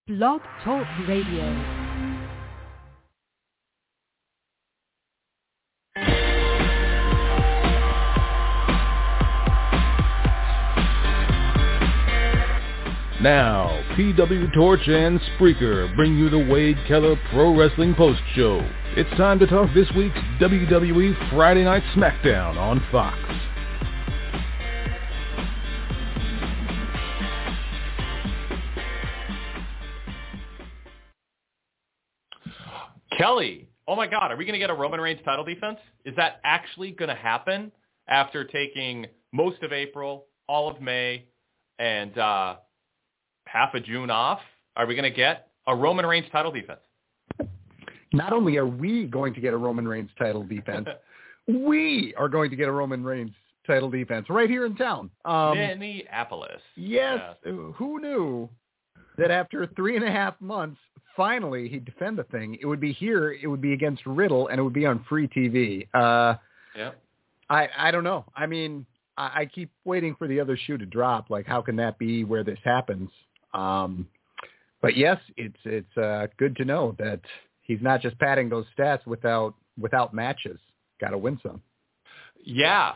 Blog Talk Radio. Now, PW Torch and Spreaker bring you the Wade Keller Pro Wrestling Post Show. It's time to talk this week's WWE Friday Night SmackDown on Fox. Kelly, oh my God, are we going to get a Roman Reigns title defense? Is that actually going to happen after taking most of April, all of May, and half of June off? Are we going to get a Roman Reigns title defense? Not only are we going to get a Roman Reigns title defense, we are going to get a Roman Reigns title defense right here in town. Minneapolis. Yes. Who knew that after 3.5 months, finally he'd defend the thing? It would be here. It would be against Riddle, and it would be on free TV. Yeah. I don't know. I mean, I keep waiting for the other shoe to drop. Like, how can that be where this happens? But yes, it's good to know that he's not just padding those stats without matches. Got to win some. Yeah.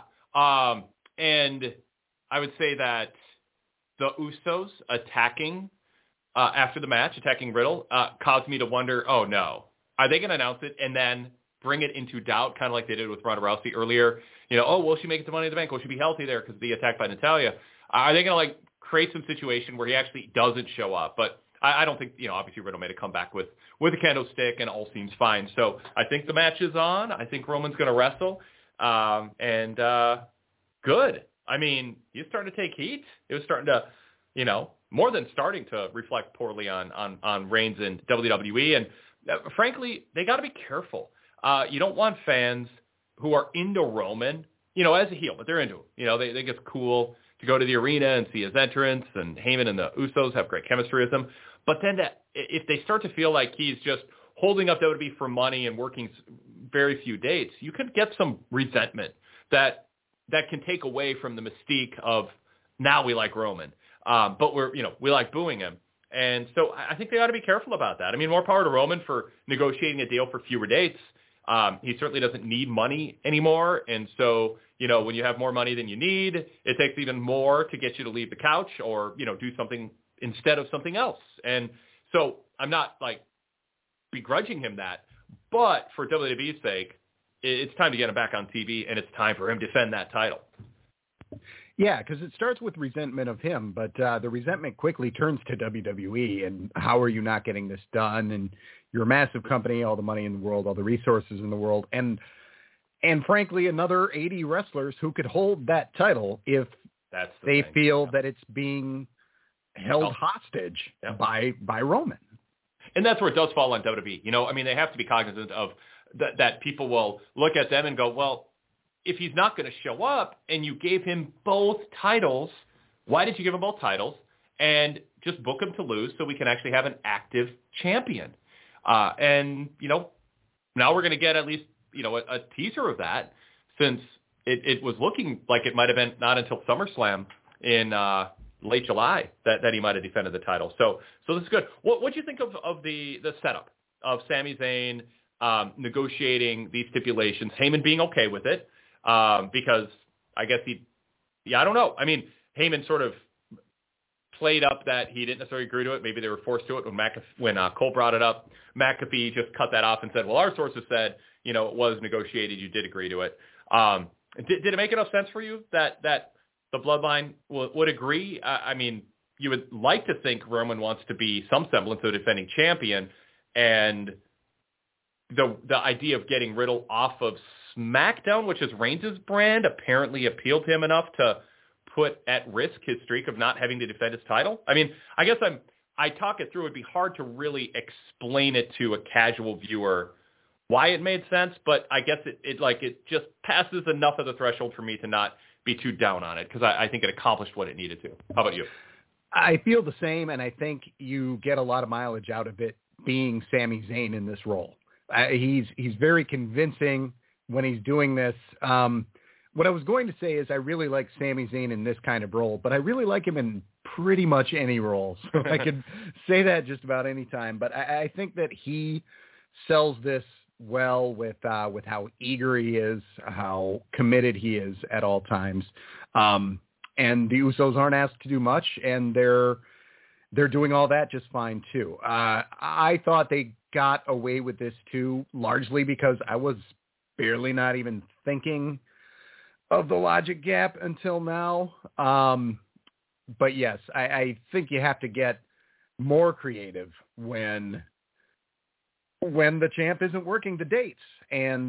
And I would say that the Usos attacking after the match, attacking Riddle, caused me to wonder, oh no, are they going to announce it and then bring it into doubt, kind of like they did with Ronda Rousey earlier? You know, oh, will she make it to Money in the Bank? Will she be healthy there because of the attack by Natalya? Are they going to create some situation where he actually doesn't show up? But I don't think, obviously Riddle made a comeback with a candlestick and all seems fine. So I think the match is on. I think Roman's going to wrestle. And good. I mean, he's starting to take heat. It was starting to, more than starting to reflect poorly on Reigns and WWE. And frankly, they got to be careful. You don't want fans who are into Roman, as a heel, but they're into him. They think it's cool to go to the arena and see his entrance, and Heyman and the Usos have great chemistry with him. But then if they start to feel like he's just holding up WWE for money and working very few dates, you could get some resentment that can take away from the mystique of now we like Roman. But we like booing him. And so I think they ought to be careful about that. I mean, more power to Roman for negotiating a deal for fewer dates. He certainly doesn't need money anymore. And so, when you have more money than you need, it takes even more to get you to leave the couch or, do something instead of something else. And so I'm not begrudging him that, but for WWE's sake, it's time to get him back on TV and it's time for him to defend that title. Yeah, because it starts with resentment of him, but the resentment quickly turns to WWE and how are you not getting this done? And you're a massive company, all the money in the world, all the resources in the world, and frankly, another 80 wrestlers who could hold that title if they feel that it's being held hostage by Roman. And that's where it does fall on WWE. They have to be cognizant of that people will look at them and go, well, if he's not going to show up and you gave him both titles, why did you give him both titles? And just book him to lose so we can actually have an active champion. And now we're going to get at least, a teaser of that, since it was looking like it might have been not until SummerSlam in late July that he might have defended the title. So this is good. What do you think of the setup of Sami Zayn negotiating these stipulations, Heyman being okay with it? Because I guess I don't know. I mean, Heyman sort of played up that he didn't necessarily agree to it. Maybe they were forced to it when Cole brought it up. McAfee just cut that off and said, well, our sources said, it was negotiated. You did agree to it. Did it make enough sense for you that the Bloodline would agree? I mean, you would like to think Roman wants to be some semblance of a defending champion, and the idea of getting Riddle off of SmackDown, which is Reigns' brand, apparently appealed to him enough to put at risk his streak of not having to defend his title. I mean, I guess I talk it through. It'd be hard to really explain it to a casual viewer why it made sense, but I guess it just passes enough of the threshold for me to not be too down on it, because I think it accomplished what it needed to. How about you? I feel the same, and I think you get a lot of mileage out of it being Sami Zayn in this role. He's very convincing when he's doing this. What I was going to say is I really like Sami Zayn in this kind of role, but I really like him in pretty much any role. So I could say that just about any time. But I think that he sells this well with how eager he is, how committed he is at all times. And the Usos aren't asked to do much, and they're doing all that just fine too. I thought they got away with this too, largely because I was barely not even thinking of the logic gap until now. But yes, I think you have to get more creative when the champ isn't working the dates. And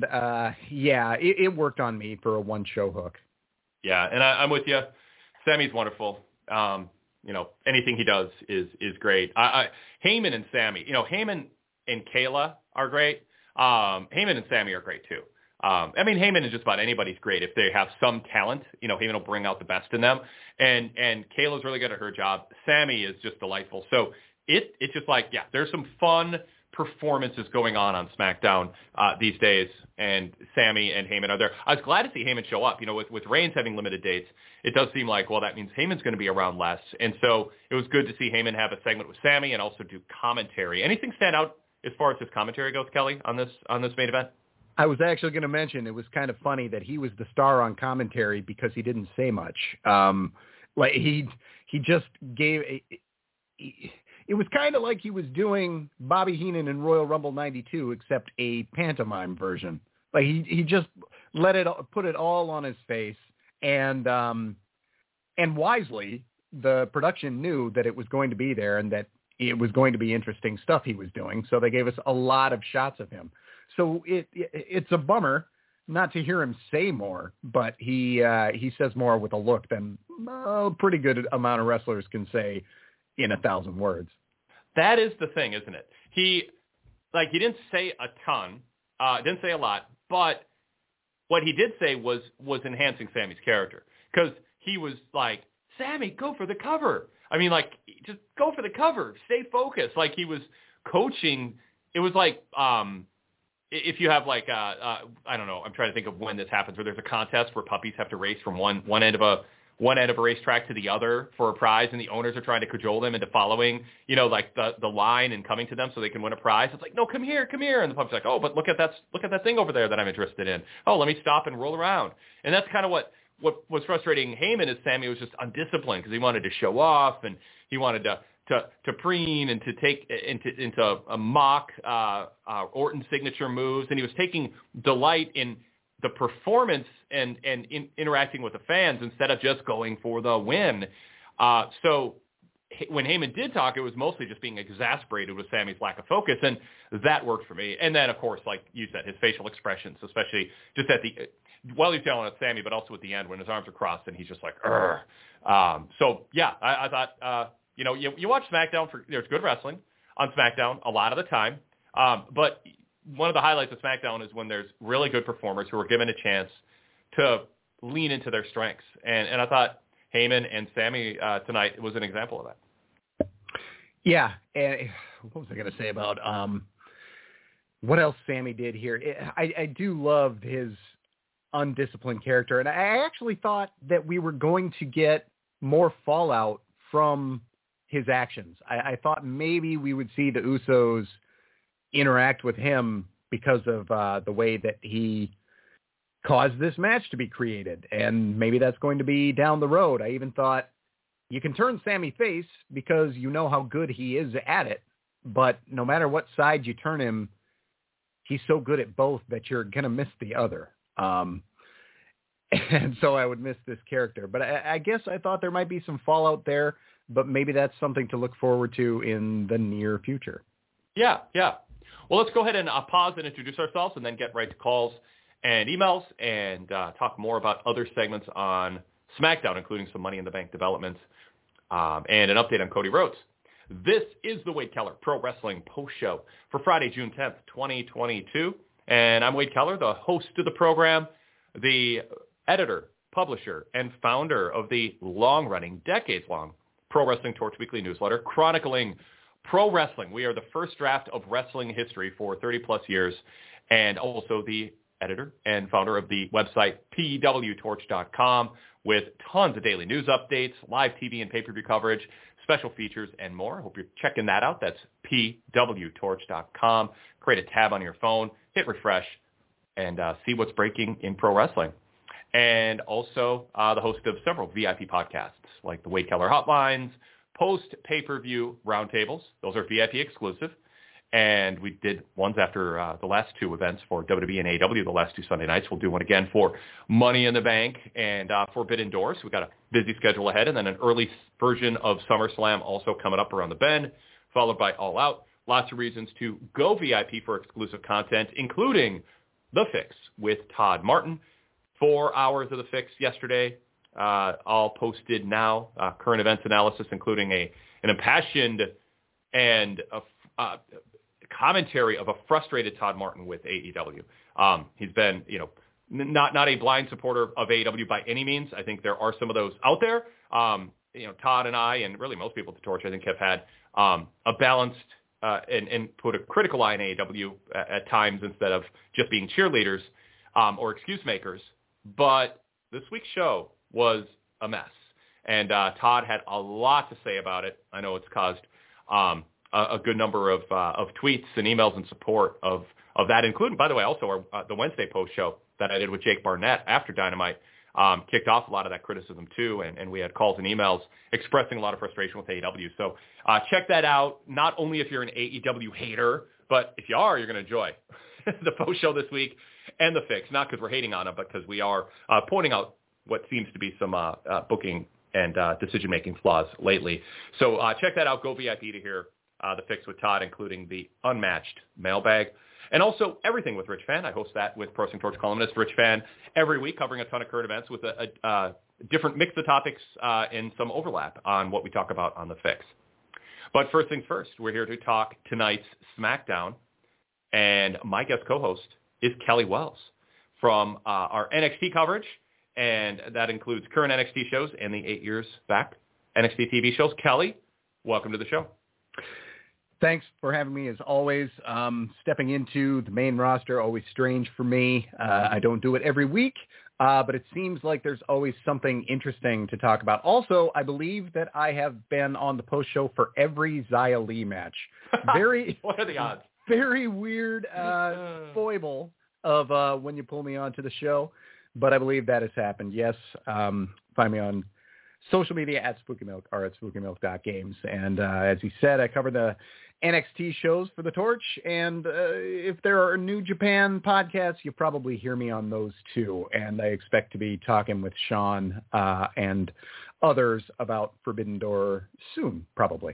it worked on me for a one-show hook. Yeah, and I'm with you. Sammy's wonderful. Anything he does is great. Heyman and Sammy, Heyman and Kayla are great. Heyman and Sammy are great too. Heyman and just about anybody's great if they have some talent. Heyman will bring out the best in them. And Kayla's really good at her job. Sammy is just delightful. So it's just like, yeah, there's some fun performances going on SmackDown these days, and Sammy and Heyman are there. I was glad to see Heyman show up. With Reigns having limited dates, it does seem like, well, that means Heyman's going to be around less. And so it was good to see Heyman have a segment with Sammy and also do commentary. Anything stand out as far as his commentary goes, Kelly, on this main event? I was actually going to mention, it was kind of funny that he was the star on commentary because he didn't say much. He just gave it was kind of like he was doing Bobby Heenan in Royal Rumble 92, except a pantomime version. Like he just put it all on his face, and wisely, the production knew that it was going to be there and that it was going to be interesting stuff he was doing. So they gave us a lot of shots of him. So it's a bummer not to hear him say more, but he says more with a look than a pretty good amount of wrestlers can say in 1,000 words. That is the thing, isn't it? He didn't say a ton, didn't say a lot, but what he did say was enhancing Sammy's character, because he was like, Sammy, go for the cover. Just go for the cover. Stay focused. Like, he was coaching. It was like, if you have I don't know, I'm trying to think of when this happens, where there's a contest where puppies have to race from one end of a racetrack to the other for a prize, and the owners are trying to cajole them into following, the line and coming to them so they can win a prize. It's like, no, come here. And the puppy's like, oh, but look at that thing over there that I'm interested in. Oh, let me stop and roll around. And that's kind of what was frustrating Heyman, is Sammy was just undisciplined because he wanted to show off, and he wanted to preen and to take into a mock Orton signature moves, and he was taking delight in the performance and interacting with the fans instead of just going for the win. So when Heyman did talk, it was mostly just being exasperated with Sammy's lack of focus, and that worked for me. And then, of course, like you said, his facial expressions, especially just while he's yelling at Sammy, but also at the end when his arms are crossed and he's just like, "Urgh." So yeah, I thought, you watch SmackDown there's good wrestling on SmackDown a lot of the time, but one of the highlights of SmackDown is when there's really good performers who are given a chance to lean into their strengths. And I thought Heyman and Sammy tonight was an example of that. Yeah. And what was I going to say about what else Sammy did here? I do love his undisciplined character. And I actually thought that we were going to get more fallout from his actions. I thought maybe we would see the Usos interact with him because of the way that he caused this match to be created. And maybe that's going to be down the road. I even thought you can turn Sammy face because you know how good he is at it. But no matter what side you turn him, he's so good at both that you're going to miss the other. And so I would miss this character. But I guess I thought there might be some fallout there, but maybe that's something to look forward to in the near future. Yeah. Well, let's go ahead and pause and introduce ourselves and then get right to calls and emails and talk more about other segments on SmackDown, including some Money in the Bank developments and an update on Cody Rhodes. This is the Wade Keller Pro Wrestling Post Show for Friday, June 10th, 2022. And I'm Wade Keller, the host of the program, the editor, publisher, and founder of the long-running, decades-long Pro Wrestling Torch Weekly newsletter, chronicling pro wrestling. We are the first draft of wrestling history for 30-plus years, and also the editor and founder of the website pwtorch.com, with tons of daily news updates, live TV and pay-per-view coverage, special features, and more. I hope you're checking that out. That's pwtorch.com. Create a tab on your phone, hit refresh, and see what's breaking in pro wrestling. And also the host of several VIP podcasts, like the Wade Keller Hotlines, post-pay-per-view roundtables. Those are VIP exclusive. And we did ones after the last two events for WWE and AEW, the last two Sunday nights. We'll do one again for Money in the Bank and Forbidden Doors. We've got a busy schedule ahead, and then an early version of SummerSlam also coming up around the bend, followed by All Out. Lots of reasons to go VIP for exclusive content, including The Fix with Todd Martin. 4 hours of The Fix yesterday, all posted now. Current events analysis, including an impassioned and commentary of a frustrated Todd Martin with AEW. He's been, not a blind supporter of AEW by any means. I think there are some of those out there. Todd and I, and really most people at the Torch, I think, have had a balanced and put a critical eye on AEW at times instead of just being cheerleaders or excuse makers. But this week's show was a mess, and Todd had a lot to say about it. I know it's caused a good number of tweets and emails in support of that, including, by the way, also the Wednesday post show that I did with Jake Barnett after Dynamite kicked off a lot of that criticism too, and we had calls and emails expressing a lot of frustration with AEW. So check that out, not only if you're an AEW hater, but if you are, you're going to enjoy the post show this week and The Fix, not because we're hating on it, but because we are pointing out what seems to be some booking and decision-making flaws lately. So check that out. Go VIP to hear The Fix with Todd, including the unmatched mailbag. And also Everything with Rich Fann. I host that with Pro Wrestling Torch columnist Rich Fann every week, covering a ton of current events with a different mix of topics and some overlap on what we talk about on The Fix. But first things first, we're here to talk tonight's SmackDown. And my guest co-host is Kelly Wells from our NXT coverage. And that includes current NXT shows and the 8 years back NXT TV shows. Kelly, welcome to the show. Thanks for having me, as always. Stepping into the main roster, always strange for me. I don't do it every week, but it seems like there's always something interesting to talk about. Also, I believe that I have been on the post show for every Xia Li match. What are the odds? Very weird foible of when you pull me onto the show, but I believe that has happened. Yes, find me on social media at SpookyMilk or at SpookyMilk.games. And as he said, I cover the NXT shows for the Torch. And if there are New Japan podcasts, you probably hear me on those too. And I expect to be talking with Sean and others about Forbidden Door soon, probably.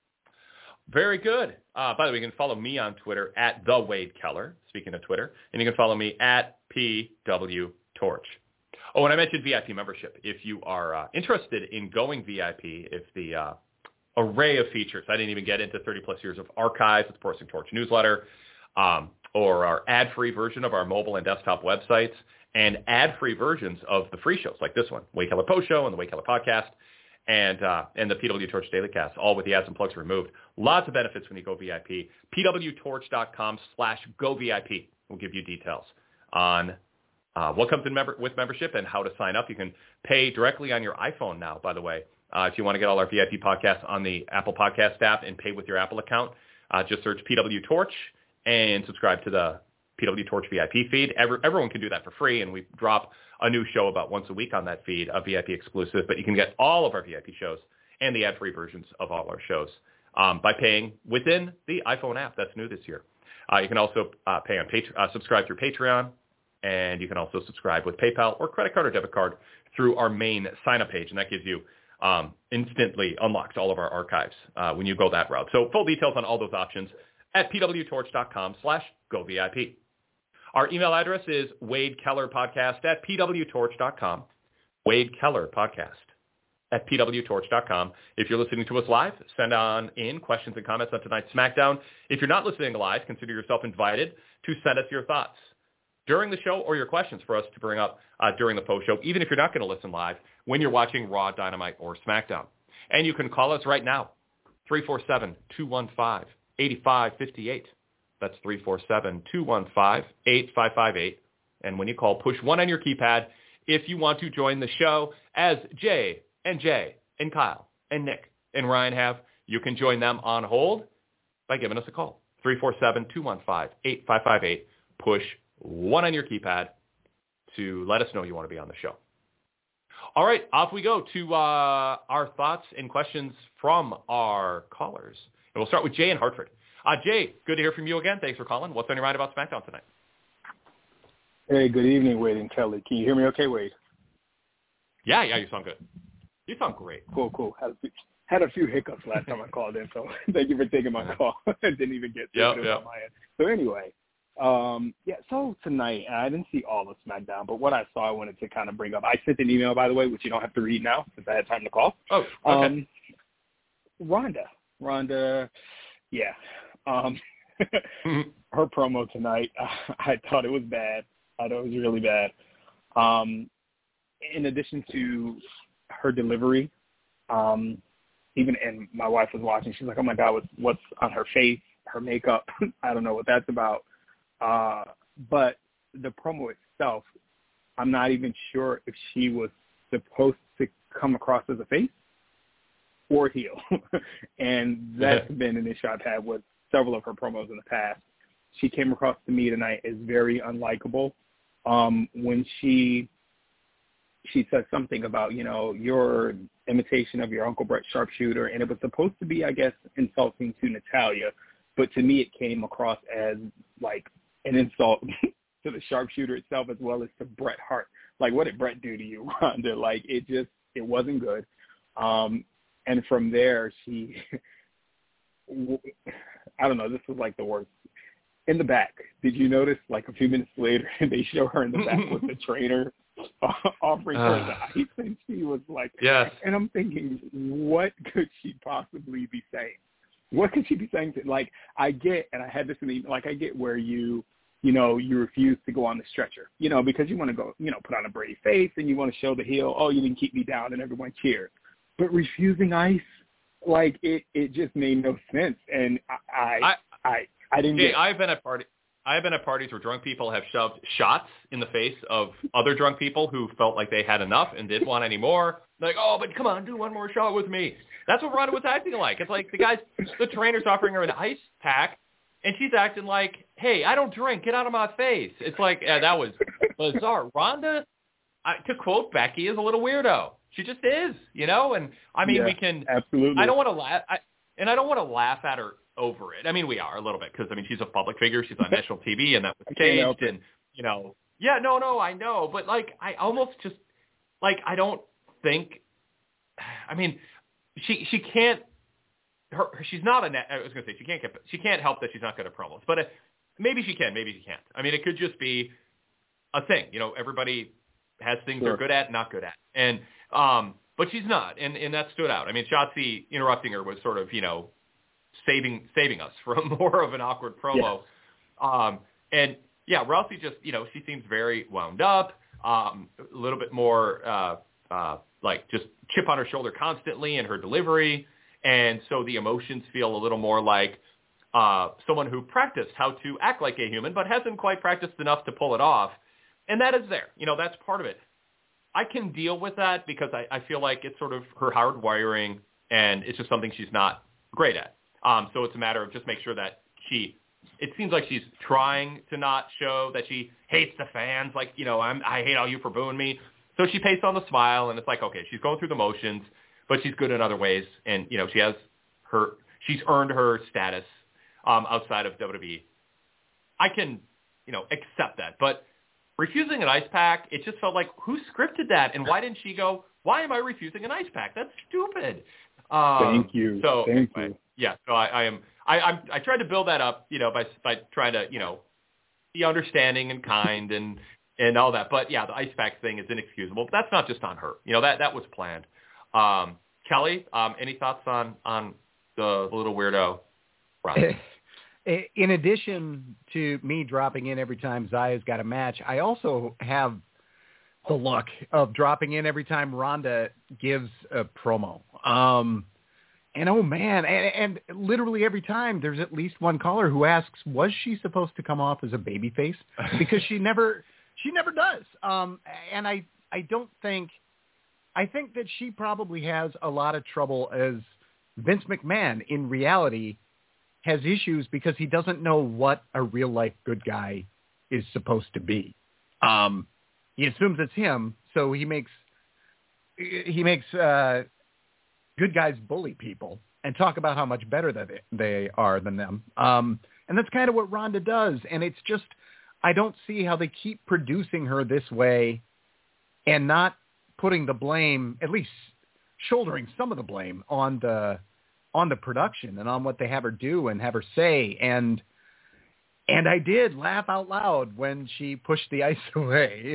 Very good. By the way, you can follow me on Twitter at The Wade Keller, speaking of Twitter. And you can follow me at PW Torch. Oh, and I mentioned VIP membership. If you are interested in going VIP, if the array of features, I didn't even get into 30-plus years of archives with the Pro Wrestling Torch newsletter, or our ad-free version of our mobile and desktop websites, and ad-free versions of the free shows like this one, Wade Keller Post Show and the Wade Keller Podcast, and the PW Torch Daily Cast, all with the ads and plugs removed. Lots of benefits when you go VIP. pwtorch.com/govip will give you details on what comes in with membership and how to sign up. You can pay directly on your iPhone now, by the way. If you want to get all our VIP podcasts on the Apple Podcast app and pay with your Apple account, just search PW Torch and subscribe to the PW Torch VIP feed. Everyone can do that for free, and we drop a new show about once a week on that feed, a VIP exclusive. But you can get all of our VIP shows and the ad-free versions of all our shows by paying within the iPhone app. That's new this year. You can also pay on subscribe through Patreon. And you can also subscribe with PayPal or credit card or debit card through our main sign-up page. And that gives you instantly unlocks all of our archives when you go that route. So full details on all those options at pwtorch.com/govip. Our email address is wadekellerpodcast@pwtorch.com. wadekellerpodcast@pwtorch.com. If you're listening to us live, send on in questions and comments on tonight's SmackDown. If you're not listening live, consider yourself invited to send us your thoughts during the show or your questions for us to bring up during the post show, even if you're not going to listen live when you're watching Raw, Dynamite, or SmackDown. And you can call us right now, 347-215-8558. That's 347-215-8558. And when you call, push 1 on your keypad if you want to join the show. As Jay and Kyle and Nick and Ryan have, you can join them on hold by giving us a call. 347-215-8558. Push 1 on your keypad to let us know you want to be on the show. All right, off we go to our thoughts and questions from our callers. And we'll start with Jay in Hartford. Jay, good to hear from you again. Thanks for calling. What's on your mind about SmackDown tonight? Hey, good evening, Wade and Kelly. Can you hear me okay, Wade? Yeah, you sound good. You sound great. Cool. Had a few hiccups last time I called in, so thank you for taking my call. I didn't even get to it on my end. So anyway, so tonight, and I didn't see all of SmackDown, but what I saw I wanted to kind of bring up. I sent an email, by the way, which you don't have to read now since I had time to call. Oh, okay. Ronda, yeah. Her promo tonight, I thought it was bad. I thought it was really bad. In addition to her delivery, even, and my wife was watching, she's like, oh my God, what's on her face, her makeup, I don't know what that's about. But the promo itself, I'm not even sure if she was supposed to come across as a face or heel. And that's been an issue I've had with several of her promos in the past. She came across to me tonight as very unlikable. When she said something about, your imitation of your Uncle Brett Sharpshooter, and it was supposed to be, I guess, insulting to Natalya, but to me it came across as like an insult to the Sharpshooter itself as well as to Bret Hart. Like, what did Bret do to you, Ronda? Like, it wasn't good. And from there, she, I don't know, this was like the worst. In the back, did you notice, like, a few minutes later, they show her in the back with the trainer offering her the ice, and she was like, yes. And I'm thinking, what could she possibly be saying? What could she be saying? Like, I get, and I had this in the, like, I get where you refuse to go on the stretcher, because you want to go, put on a brave face, and you want to show the heel, oh, you didn't keep me down, and everyone cheers. But refusing ice, like, it just made no sense, and I didn't get it. I've been at parties where drunk people have shoved shots in the face of other drunk people who felt like they had enough and didn't want any more. Like, oh, but come on, do one more shot with me. That's what Ronda was acting like. It's like the trainer's offering her an ice pack, and she's acting like, hey, I don't drink. Get out of my face. It's like, that was bizarre. Ronda, to quote Becky, is a little weirdo. She just is, and I mean, we can. Absolutely. I don't want to laugh. I don't want to laugh at her over it. I mean, we are a little bit because, I mean, she's a public figure. She's on national TV, and that was staged. And, yeah, no, I know. But, like, I almost just, like, I don't think, I mean, she can't, she's not I was going to say, she can't help that she's not good at promos. But maybe she can, maybe she can't. I mean, it could just be a thing. Everybody has things they're good at, not good at. And, but she's not, and that stood out. I mean, Shotzi interrupting her was sort of, saving us from more of an awkward promo. Yes. And yeah, Rousey just, she seems very wound up, a little bit more like just chip on her shoulder constantly in her delivery. And so the emotions feel a little more like someone who practiced how to act like a human, but hasn't quite practiced enough to pull it off. And that is there. That's part of it. I can deal with that because I feel like it's sort of her hard wiring, and it's just something she's not great at. So it's a matter of just make sure that it seems like she's trying to not show that she hates the fans. Like, I hate all you for booing me. So she pastes on the smile, and it's like, okay, she's going through the motions, but she's good in other ways. And, she's earned her status outside of WWE. I can, accept that. But refusing an ice pack, it just felt like, who scripted that? And why didn't she go, why am I refusing an ice pack? That's stupid. Thank you. So Thank anyway, you. Yeah. So I tried to build that up, by trying to, be understanding and kind and all that. But yeah, the ice pack thing is inexcusable. But that's not just on her. That was planned. Kelly, any thoughts on the little weirdo? In addition to me dropping in every time Zaya's got a match, I also have the luck of dropping in every time Ronda gives a promo. And oh man, and literally every time there's at least one caller who asks, was she supposed to come off as a babyface? Because she never She never does. And I don't think – I think that she probably has a lot of trouble as Vince McMahon in reality has issues because he doesn't know what a real-life good guy is supposed to be. He assumes it's him, so he makes good guys bully people and talk about how much better that they are than them. And that's kind of what Ronda does. And it's just, I don't see how they keep producing her this way and not putting the blame, at least shouldering some of the blame on the production and on what they have her do and have her say. And I did laugh out loud when she pushed the ice away.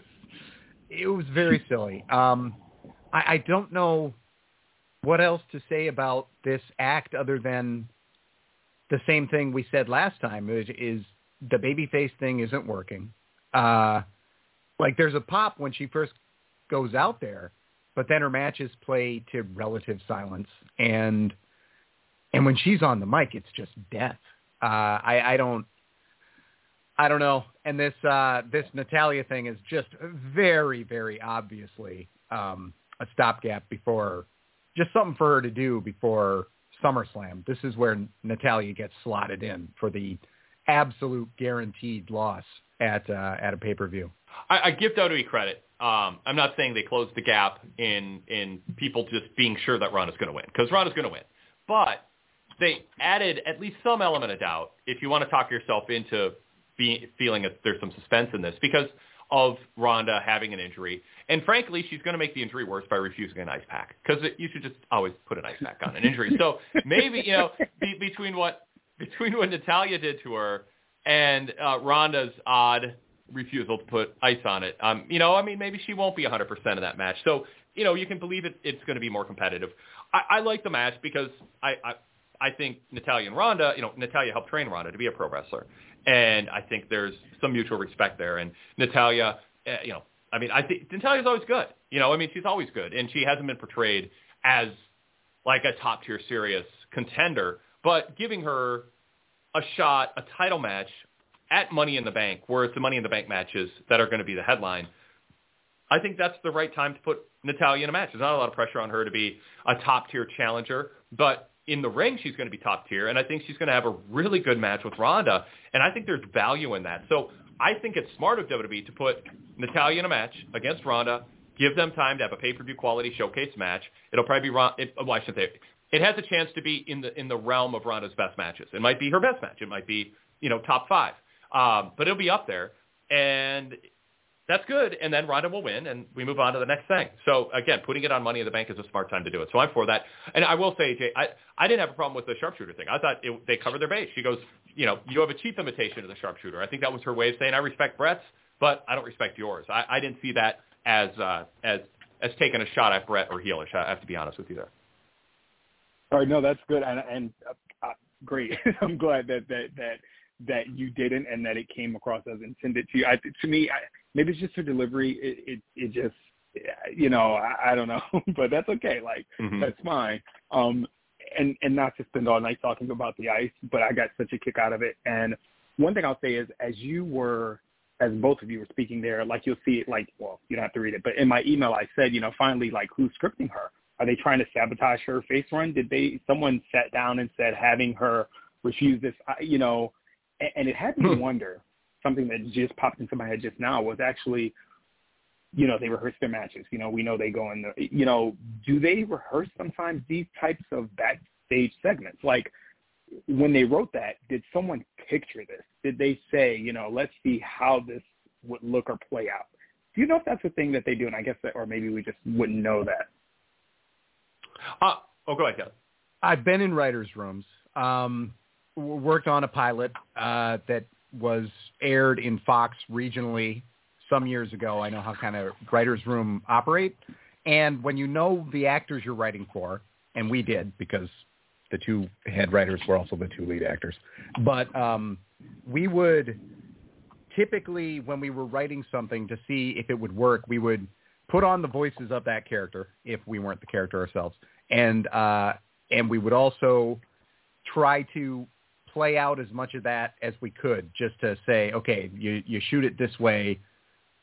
It was very silly. I don't know what else to say about this act other than the same thing we said last time, is the babyface thing isn't working. Like there's a pop when she first goes out there, but then her matches play to relative silence. And when she's on the mic, it's just death. I don't know. And this Natalya thing is just very, very obviously a stopgap before, just something for her to do before SummerSlam. This is where Natalya gets slotted in for the absolute guaranteed loss at a pay-per-view. I give WWE credit. I'm not saying they closed the gap in people just being sure that Ronda's going to win, because Ronda's going to win. But they added at least some element of doubt, if you want to talk yourself into feeling that there's some suspense in this, because of Ronda having an injury. And frankly, she's going to make the injury worse by refusing an ice pack, because you should just always put an ice pack on an injury. So maybe, between what Natalya did to her and Ronda's odd refusal to put ice on it, maybe she won't be 100% of that match. So, you can believe it's going to be more competitive. I like the match because I think Natalya and Ronda, Natalya helped train Ronda to be a pro wrestler. And I think there's some mutual respect there. And Natalya, I think Natalya's always good. She's always good. And she hasn't been portrayed as like a top-tier serious contender, but giving her a shot, a title match at Money in the Bank, where it's the Money in the Bank matches that are going to be the headline, I think that's the right time to put Natalya in a match. There's not a lot of pressure on her to be a top-tier challenger, but in the ring, she's going to be top tier, and I think she's going to have a really good match with Ronda, and I think there's value in that. So I think it's smart of WWE to put Natalya in a match against Ronda, give them time to have a pay-per-view quality showcase match. It'll probably be I should say it has a chance to be in the realm of Ronda's best matches. It might be her best match. It might be top 5, but it'll be up there, and that's good, and then Ronda will win, and we move on to the next thing. So, again, putting it on Money in the Bank is a smart time to do it. So I'm for that. And I will say, Jay, I didn't have a problem with the sharpshooter thing. I thought they covered their base. She goes, you have a cheap imitation of the sharpshooter. I think that was her way of saying, I respect Brett's, but I don't respect yours. I didn't see that as taking a shot at Brett or heelish. I have to be honest with you there. All right, no, that's good, and great. I'm glad that you didn't, and that it came across as intended to you. To me, maybe it's just her delivery. It just, I don't know, but that's okay. That's fine. And not to spend all night talking about the ice, but I got such a kick out of it. And one thing I'll say is, as both of you were speaking there, you'll see it, you don't have to read it, but in my email I said, finally, who's scripting her? Are they trying to sabotage her face run? Someone sat down and said having her refuse this, and it had me wonder, something that just popped into my head just now was actually, they rehearse their matches. We know they go in the, do they rehearse sometimes these types of backstage segments? When they wrote that, did someone picture this? Did they say, let's see how this would look or play out? Do you know if that's a thing that they do? And I guess that, or maybe we just wouldn't know that. Go ahead, Kevin. I've been in writers' rooms, worked on a pilot that was aired in Fox regionally some years ago. I know how kind of writers' room operate. And when you know the actors you're writing for, and we did because the 2 head writers were also the 2 lead actors, but we would typically, when we were writing something to see if it would work, we would put on the voices of that character if we weren't the character ourselves. And we would also try to play out as much of that as we could, just to say, okay, you shoot it this way,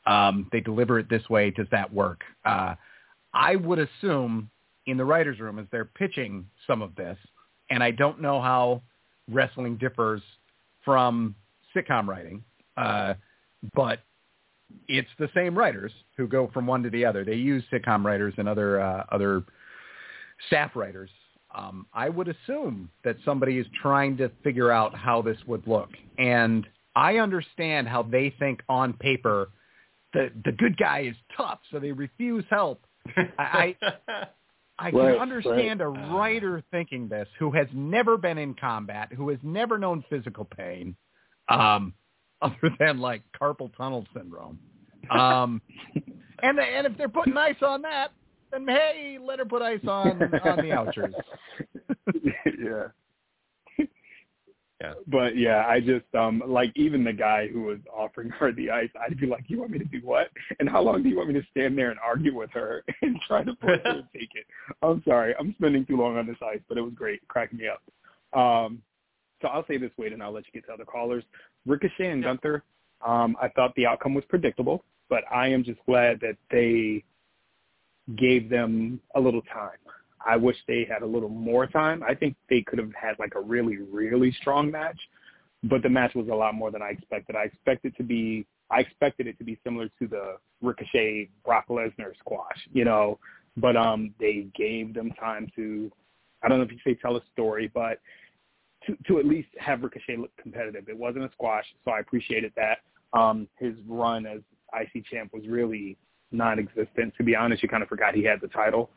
They deliver it this way. Does that work? I would assume in the writer's room as they're pitching some of this, and I don't know how wrestling differs from sitcom writing, but it's the same writers who go from one to the other. They use sitcom writers and other staff writers. I would assume that somebody is trying to figure out how this would look. And I understand how they think on paper the good guy is tough, so they refuse help. I can understand a writer thinking this who has never been in combat, who has never known physical pain, other than like carpal tunnel syndrome. And if they're putting ice on that, then hey, let her put ice on the ouchers. Yeah. Yeah. But yeah, I just like even the guy who was offering her the ice, I'd be like, you want me to do what? And how long do you want me to stand there and argue with her and try to force her to take it? I'm sorry, I'm spending too long on this ice, but it was great, cracking me up. So I'll say this, Wade, and I'll let you get to other callers. Ricochet and Gunther, I thought the outcome was predictable, but I am just glad that they gave them a little time. I wish they had a little more time. I think they could have had like a really, really strong match, but the match was a lot more than I expected. I expected it to be similar to the Ricochet Brock Lesnar squash, but they gave them time to, I don't know if you say tell a story, but to at least have Ricochet look competitive. It wasn't a squash, so I appreciated that. His run as IC champ was really non-existent. To be honest, you kind of forgot he had the title.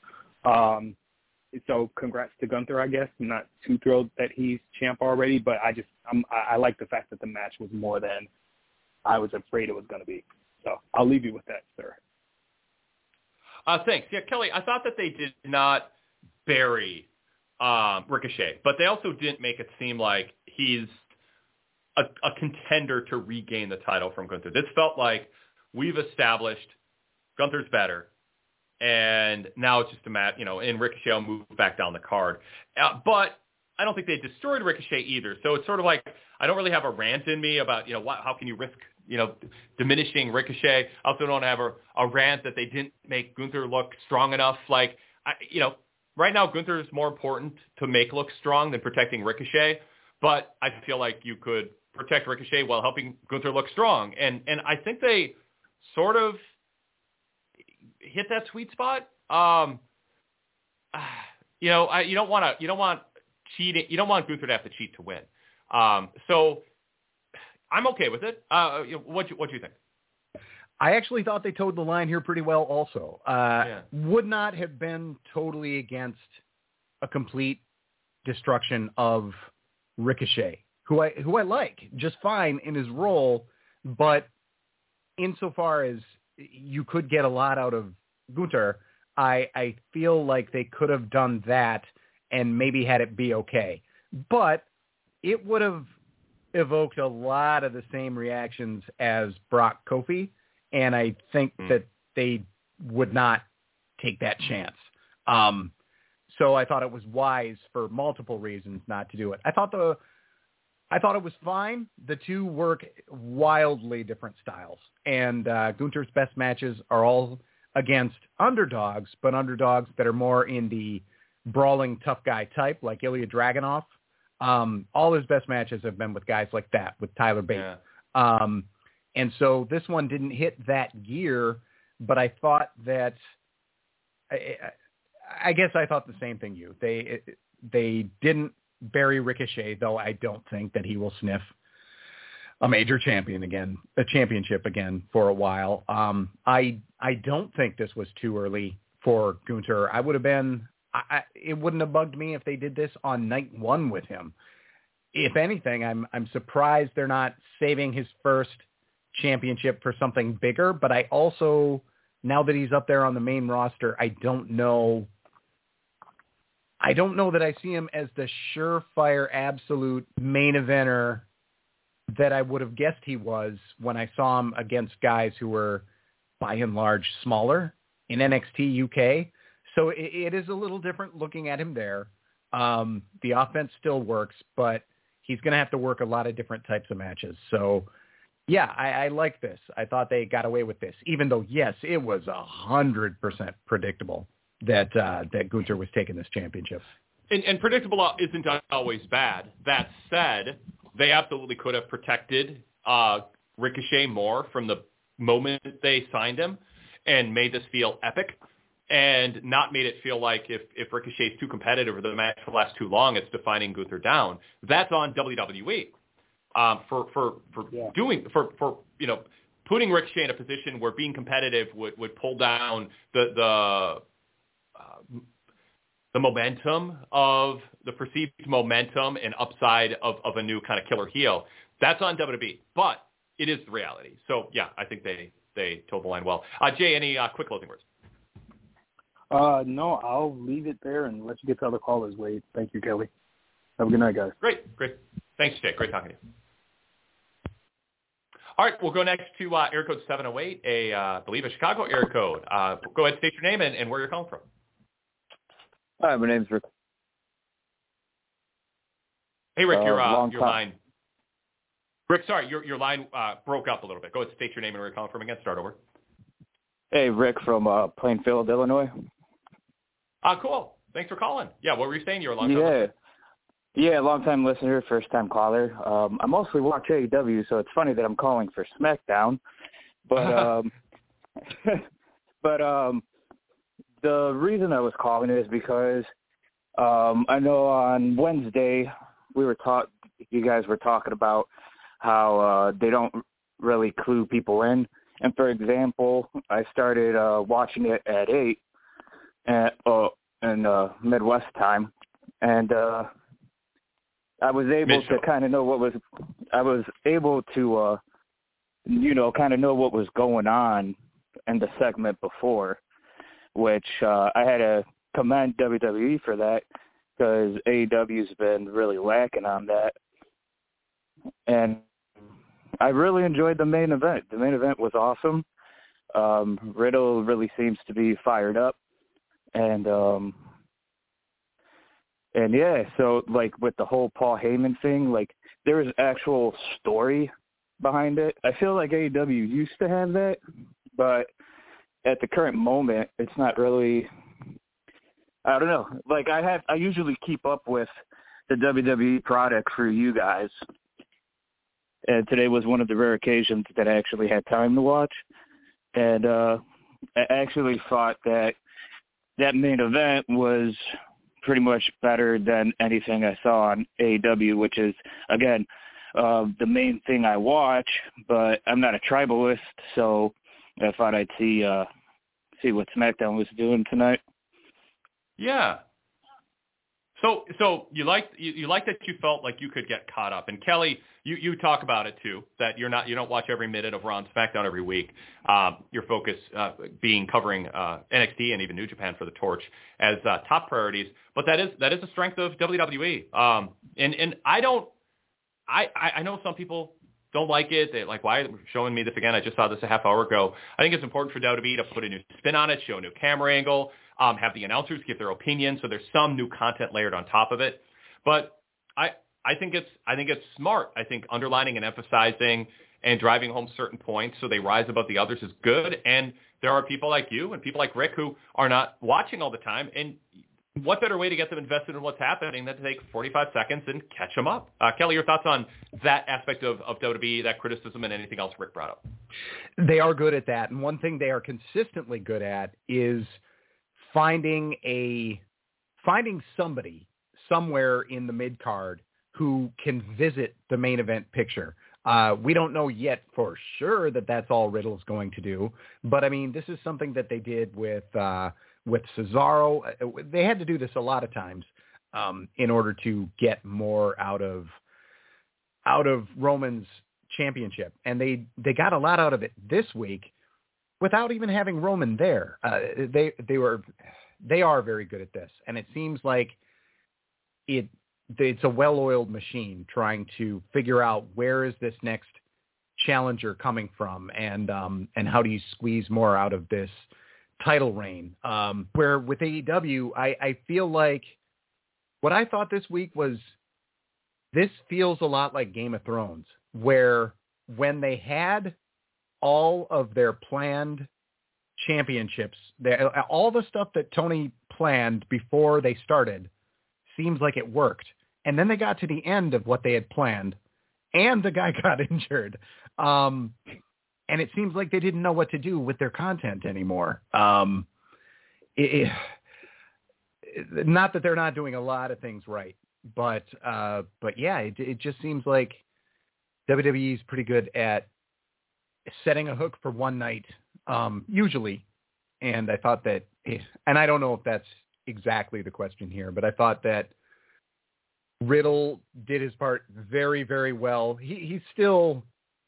So congrats to Gunther, I guess. I'm not too thrilled that he's champ already, but I like the fact that the match was more than I was afraid it was going to be. So I'll leave you with that, sir. Thanks. Yeah, Kelly, I thought that they did not bury Ricochet, but they also didn't make it seem like he's a contender to regain the title from Gunther. This felt like we've established Gunther's better, and now it's just a match, and Ricochet will move back down the card. But I don't think they destroyed Ricochet either. So it's sort of like I don't really have a rant in me about, how can you risk, diminishing Ricochet. I also don't have a rant that they didn't make Gunther look strong enough. Like, right now Gunther is more important to make look strong than protecting Ricochet. But I feel like you could protect Ricochet while helping Gunther look strong. And I think they sort of hit that sweet spot. You don't want cheating. You don't want Gunther to have to cheat to win. So I'm okay with it. What do you think? I actually thought they towed the line here pretty well also. Would not have been totally against a complete destruction of Ricochet, who I like just fine in his role, but insofar as you could get a lot out of Gunther, I feel like they could have done that and maybe had it be okay. But it would have evoked a lot of the same reactions as Brock Kofi, and I think that they would not take that chance. So I thought it was wise for multiple reasons not to do it. I thought it was fine. The two work wildly different styles, and Gunther's best matches are all against underdogs, but underdogs that are more in the brawling tough guy type, like Ilya Dragunov. All his best matches have been with guys like that, with Tyler Bate. Yeah. And so this one didn't hit that gear, but I thought that I guess I thought the same thing you. They didn't bury Ricochet, though I don't think that he will sniff a major championship again for a while. I don't think this was too early for Gunther. I would have been. It wouldn't have bugged me if they did this on night one with him. If anything, I'm surprised they're not saving his first championship for something bigger. But I also, now that he's up there on the main roster, I don't know that I see him as the surefire absolute main eventer that I would have guessed he was when I saw him against guys who were by and large smaller in NXT UK. So it is a little different looking at him there. The offense still works, but he's going to have to work a lot of different types of matches. So Yeah, I like this. I thought they got away with this, even though, yes, it was 100% predictable that Gunther was taking this championship. And predictable isn't always bad. That said, they absolutely could have protected Ricochet more from the moment they signed him and made this feel epic and not made it feel like if Ricochet's too competitive or the match lasts too long, it's defining Gunther down. That's on WWE. For putting Ricochet in a position where being competitive would pull down the momentum of the perceived momentum and upside of a new kind of killer heel. That's on WWE, but it is the reality. So yeah, I think they told the line well. Jay, any quick closing words? No, I'll leave it there and let you get to other callers, Wade. Thank you, Kelly. Have a good night, guys. Great. Thanks, Jay. Great talking to you. All right, we'll go next to area code 708, I believe a Chicago area code. Go ahead, state your name and where you're calling from. Hi, my name's Rick. Hey, Rick, your line. Rick, sorry, your line broke up a little bit. Go ahead, state your name and where you're calling from again. Start over. Hey, Rick from Plainfield, Illinois. Cool. Thanks for calling. Yeah, what were you saying? You're a long time listener. Yeah, long-time listener, first-time caller. I mostly watch AEW, so it's funny that I'm calling for SmackDown. But the reason I was calling is because I know on Wednesday you guys were talking about how they don't really clue people in. And for example, I started watching it at 8 in Midwest time, and I was able to kind of know kind of know what was going on in the segment before, which I had to commend WWE for that, because AEW's been really lacking on that. And I really enjoyed the main event. The main event was awesome. Riddle really seems to be fired up. And yeah, so like with the whole Paul Heyman thing, like there was actual story behind it. I feel like AEW used to have that, but at the current moment, it's not really, I don't know. Like I usually keep up with the WWE product through you guys. And today was one of the rare occasions that I actually had time to watch. And I actually thought that main event was pretty much better than anything I saw on AEW, which is, again, the main thing I watch, but I'm not a tribalist, so I thought I'd see what SmackDown was doing tonight. Yeah. So you liked that you felt like you could get caught up. And Kelly, you talk about it too, that you don't watch every minute of Raw and SmackDown every week. Your focus being covering NXT and even New Japan for the Torch as top priorities. But that is a strength of WWE. And I know some people don't like it. They're like, why are you showing me this again? I just saw this a half hour ago. I think it's important for WWE to put a new spin on it, show a new camera angle, have the announcers give their opinion, so there's some new content layered on top of it. But I think it's smart. I think underlining and emphasizing and driving home certain points so they rise above the others is good. And there are people like you and people like Rick who are not watching all the time. And what better way to get them invested in what's happening than to take 45 seconds and catch them up? Kelly, your thoughts on that aspect of WWE, that criticism, and anything else Rick brought up? They are good at that. And one thing they are consistently good at is finding somebody somewhere in the mid-card who can visit the main event picture. We don't know yet for sure that that's all Riddle's going to do. But, I mean, this is something that they did with Cesaro. They had to do this a lot of times in order to get more out of Roman's championship. And they got a lot out of it this week without even having Roman there. They are very good at this. And it seems like it's a well-oiled machine trying to figure out where is this next challenger coming from and how do you squeeze more out of this title reign. Where with AEW, I feel like what I thought this week was this feels a lot like Game of Thrones, where when they had all of their planned championships, all the stuff that Tony planned before they started seems like it worked. And then they got to the end of what they had planned, and the guy got injured. And it seems like they didn't know what to do with their content anymore. Not that they're not doing a lot of things right, but yeah, it just seems like WWE is pretty good at setting a hook for one night, usually. And I thought that, and I don't know if that's exactly the question here, but I thought that Riddle did his part very, very well. He's still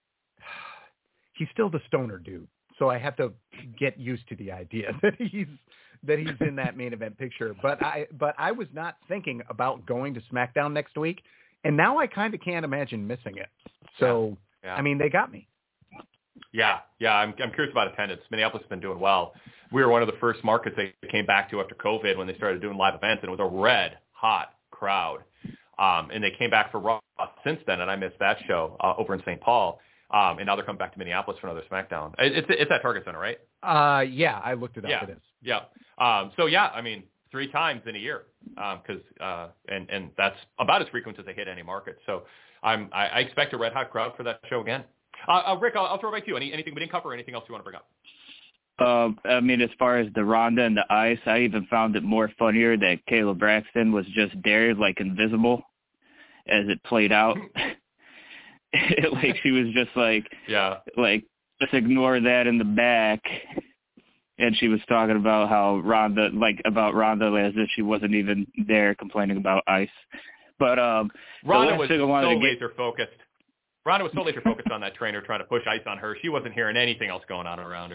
the stoner dude, so I have to get used to the idea that he's in that main event picture. But I was not thinking about going to SmackDown next week, and now I kind of can't imagine missing it. So yeah. I mean, they got me. Yeah. I'm curious about attendance. Minneapolis has been doing well. We were one of the first markets they came back to after COVID when they started doing live events, and it was a red hot crowd. And they came back for Raw since then, and I missed that show over in St. Paul. And now they're coming back to Minneapolis for another SmackDown. It's at Target Center, right? Yeah, I looked it up. Yeah. It is. Yeah. So yeah, I mean, 3 times in a year, and that's about as frequent as they hit any market. So I expect a red hot crowd for that show again. Rick, I'll throw it back to you. Anything we didn't cover, or anything else you want to bring up? I mean, as far as the Ronda and the Ice, I even found it more funnier that Kayla Braxton was just there, like invisible, as it played out. Like she was just like, like just ignore that in the back. And she was talking about how Ronda, as if she wasn't even there, complaining about Ice. But Ronda was so laser focused. Ronda was so laser focused on that trainer trying to push Ice on her. She wasn't hearing anything else going on around her.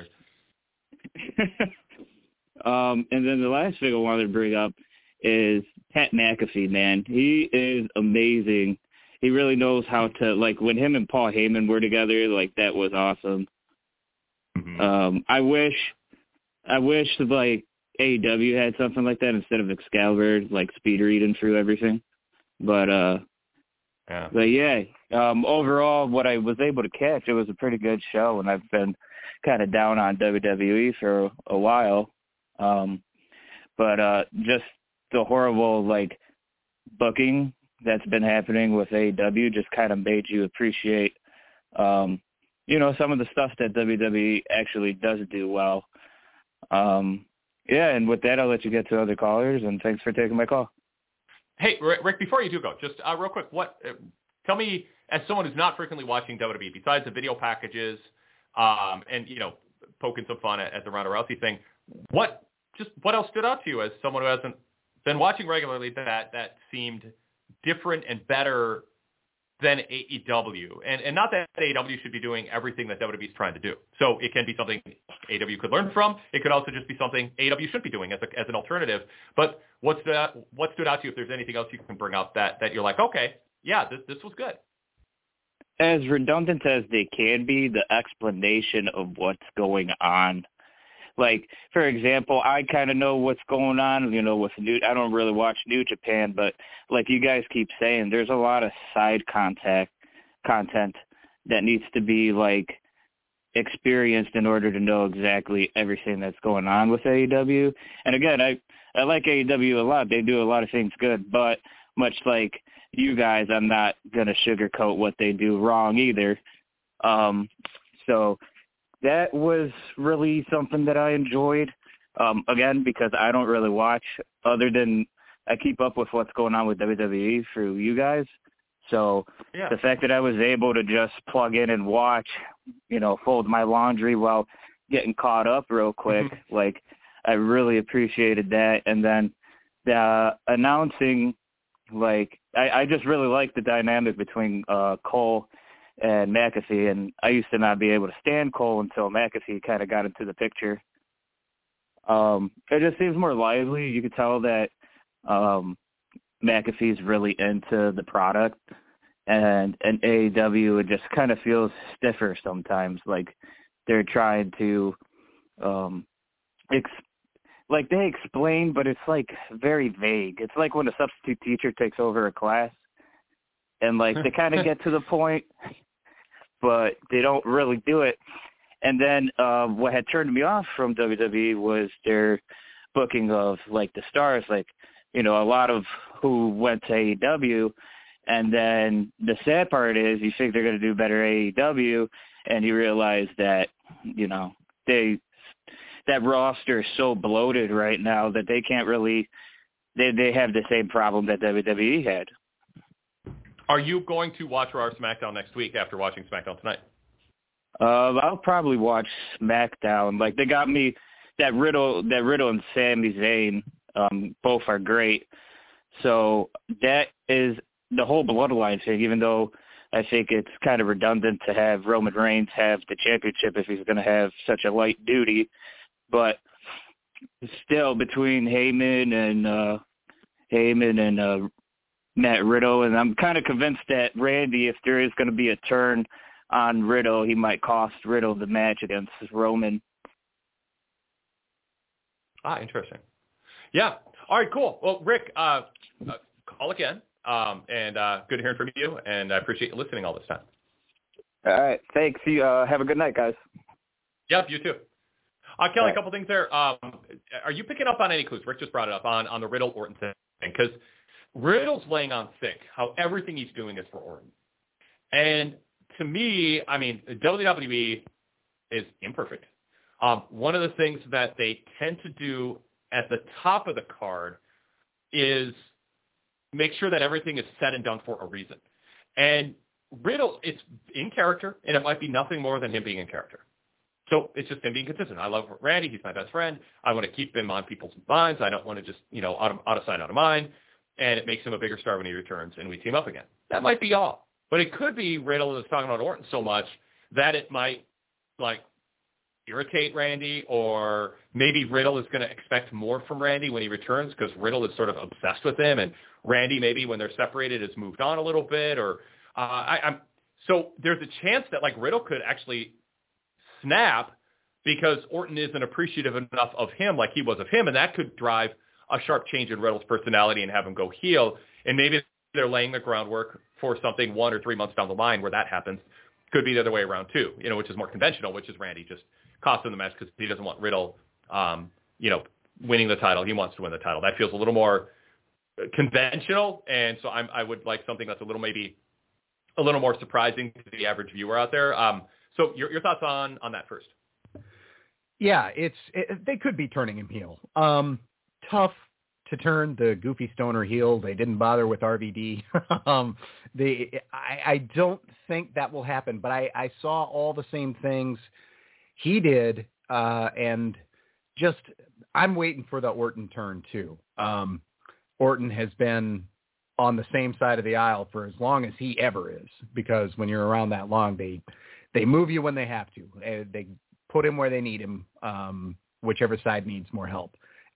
And then the last thing I wanted to bring up is Pat McAfee, man. He is amazing. He really knows how to, like, when him and Paul Heyman were together, like, that was awesome. Mm-hmm. I wish like AEW had something like that instead of Excalibur, like speed reading through everything. But overall, what I was able to catch, it was a pretty good show, and I've been kind of down on WWE for a while. But just the horrible, like, booking that's been happening with AEW just kind of made you appreciate, some of the stuff that WWE actually does do well. And with that, I'll let you get to other callers, and thanks for taking my call. Hey, Rick, before you do go, just real quick, tell me, as someone who's not frequently watching WWE, besides the video packages and, poking some fun at the Ronda Rousey thing, what else stood out to you as someone who hasn't been watching regularly that seemed different and better than AEW? And not that AEW should be doing everything that WWE is trying to do. So it can be something AEW could learn from. It could also just be something AEW should be doing as an alternative. But what stood out to you, if there's anything else you can bring up that you're like, okay, yeah, this was good? As redundant as they can be, the explanation of what's going on. Like, for example, I kind of know what's going on, with I don't really watch New Japan, but like you guys keep saying, there's a lot of side content that needs to be, like, experienced in order to know exactly everything that's going on with AEW. And again, I like AEW a lot. They do a lot of things good, but much like you guys, I'm not going to sugarcoat what they do wrong either. So that was really something that I enjoyed, again, because I don't really watch other than I keep up with what's going on with WWE through you guys. So the fact that I was able to just plug in and watch, fold my laundry while getting caught up real quick, like, I really appreciated that. And then the announcing, like, I just really like the dynamic between Cole and McAfee, and I used to not be able to stand Cole until McAfee kind of got into the picture. It just seems more lively. You could tell that McAfee's really into the product, and AEW, it just kind of feels stiffer sometimes, like they're trying to they explain, but it's like very vague. It's like when a substitute teacher takes over a class and like they kind of get to the point, but they don't really do it. And then what had turned me off from WWE was their booking of, like, the stars, like, you know, a lot of who went to AEW. And then the sad part is you think they're going to do better AEW, and you realize that, you know, that roster is so bloated right now that they can't really they have the same problem that WWE had. Are you going to watch Raw or SmackDown next week after watching SmackDown tonight? I'll probably watch SmackDown. Like, they got me that Riddle and Sami Zayn, both are great. So that is the whole bloodline thing, even though I think it's kind of redundant to have Roman Reigns have the championship if he's going to have such a light duty. But still, between Heyman and Matt Riddle, and I'm kind of convinced that Randy, if there is going to be a turn on Riddle, he might cost Riddle the match against Roman. Interesting. Yeah. All right, cool. Well, Rick, call again, and good hearing from you, and I appreciate you listening all this time. All right. Thanks. You have a good night, guys. Yep, you too. Kelly, a couple things there. Are you picking up on any clues? Rick just brought it up on the Riddle-Orton thing, because Riddle's laying on thick how everything he's doing is for Orton. And to me, I mean, WWE is imperfect. One of the things that they tend to do at the top of the card is make sure that everything is said and done for a reason. And Riddle, it's in character, and it might be nothing more than him being in character. So it's just him being consistent. I love Randy. He's my best friend. I want to keep him on people's minds. I don't want to just, out of sight, out of mind. And it makes him a bigger star when he returns and we team up again. That might be all. But it could be Riddle is talking about Orton so much that it might, irritate Randy, or maybe Riddle is going to expect more from Randy when he returns because Riddle is sort of obsessed with him, and Randy maybe when they're separated has moved on a little bit, or so there's a chance that Riddle could actually snap because Orton isn't appreciative enough of him like he was of him, and that could drive a sharp change in Riddle's personality and have him go heel, and maybe they're laying the groundwork for something 1 or 3 months down the line where that happens. Could be the other way around too, which is more conventional, which is Randy just cost him the match because he doesn't want Riddle, winning the title. He wants to win the title. That feels a little more conventional, and so I would like something that's a little more surprising to the average viewer out there. So your thoughts on that first? Yeah, they could be turning him heel. Tough to turn the goofy stoner heel. They didn't bother with RVD. I don't think that will happen, but I saw all the same things he did, and just I'm waiting for the Orton turn too. Orton has been on the same side of the aisle for as long as he ever is, because when you're around that long, they move you when they have to. They put him where they need him, whichever side needs more help.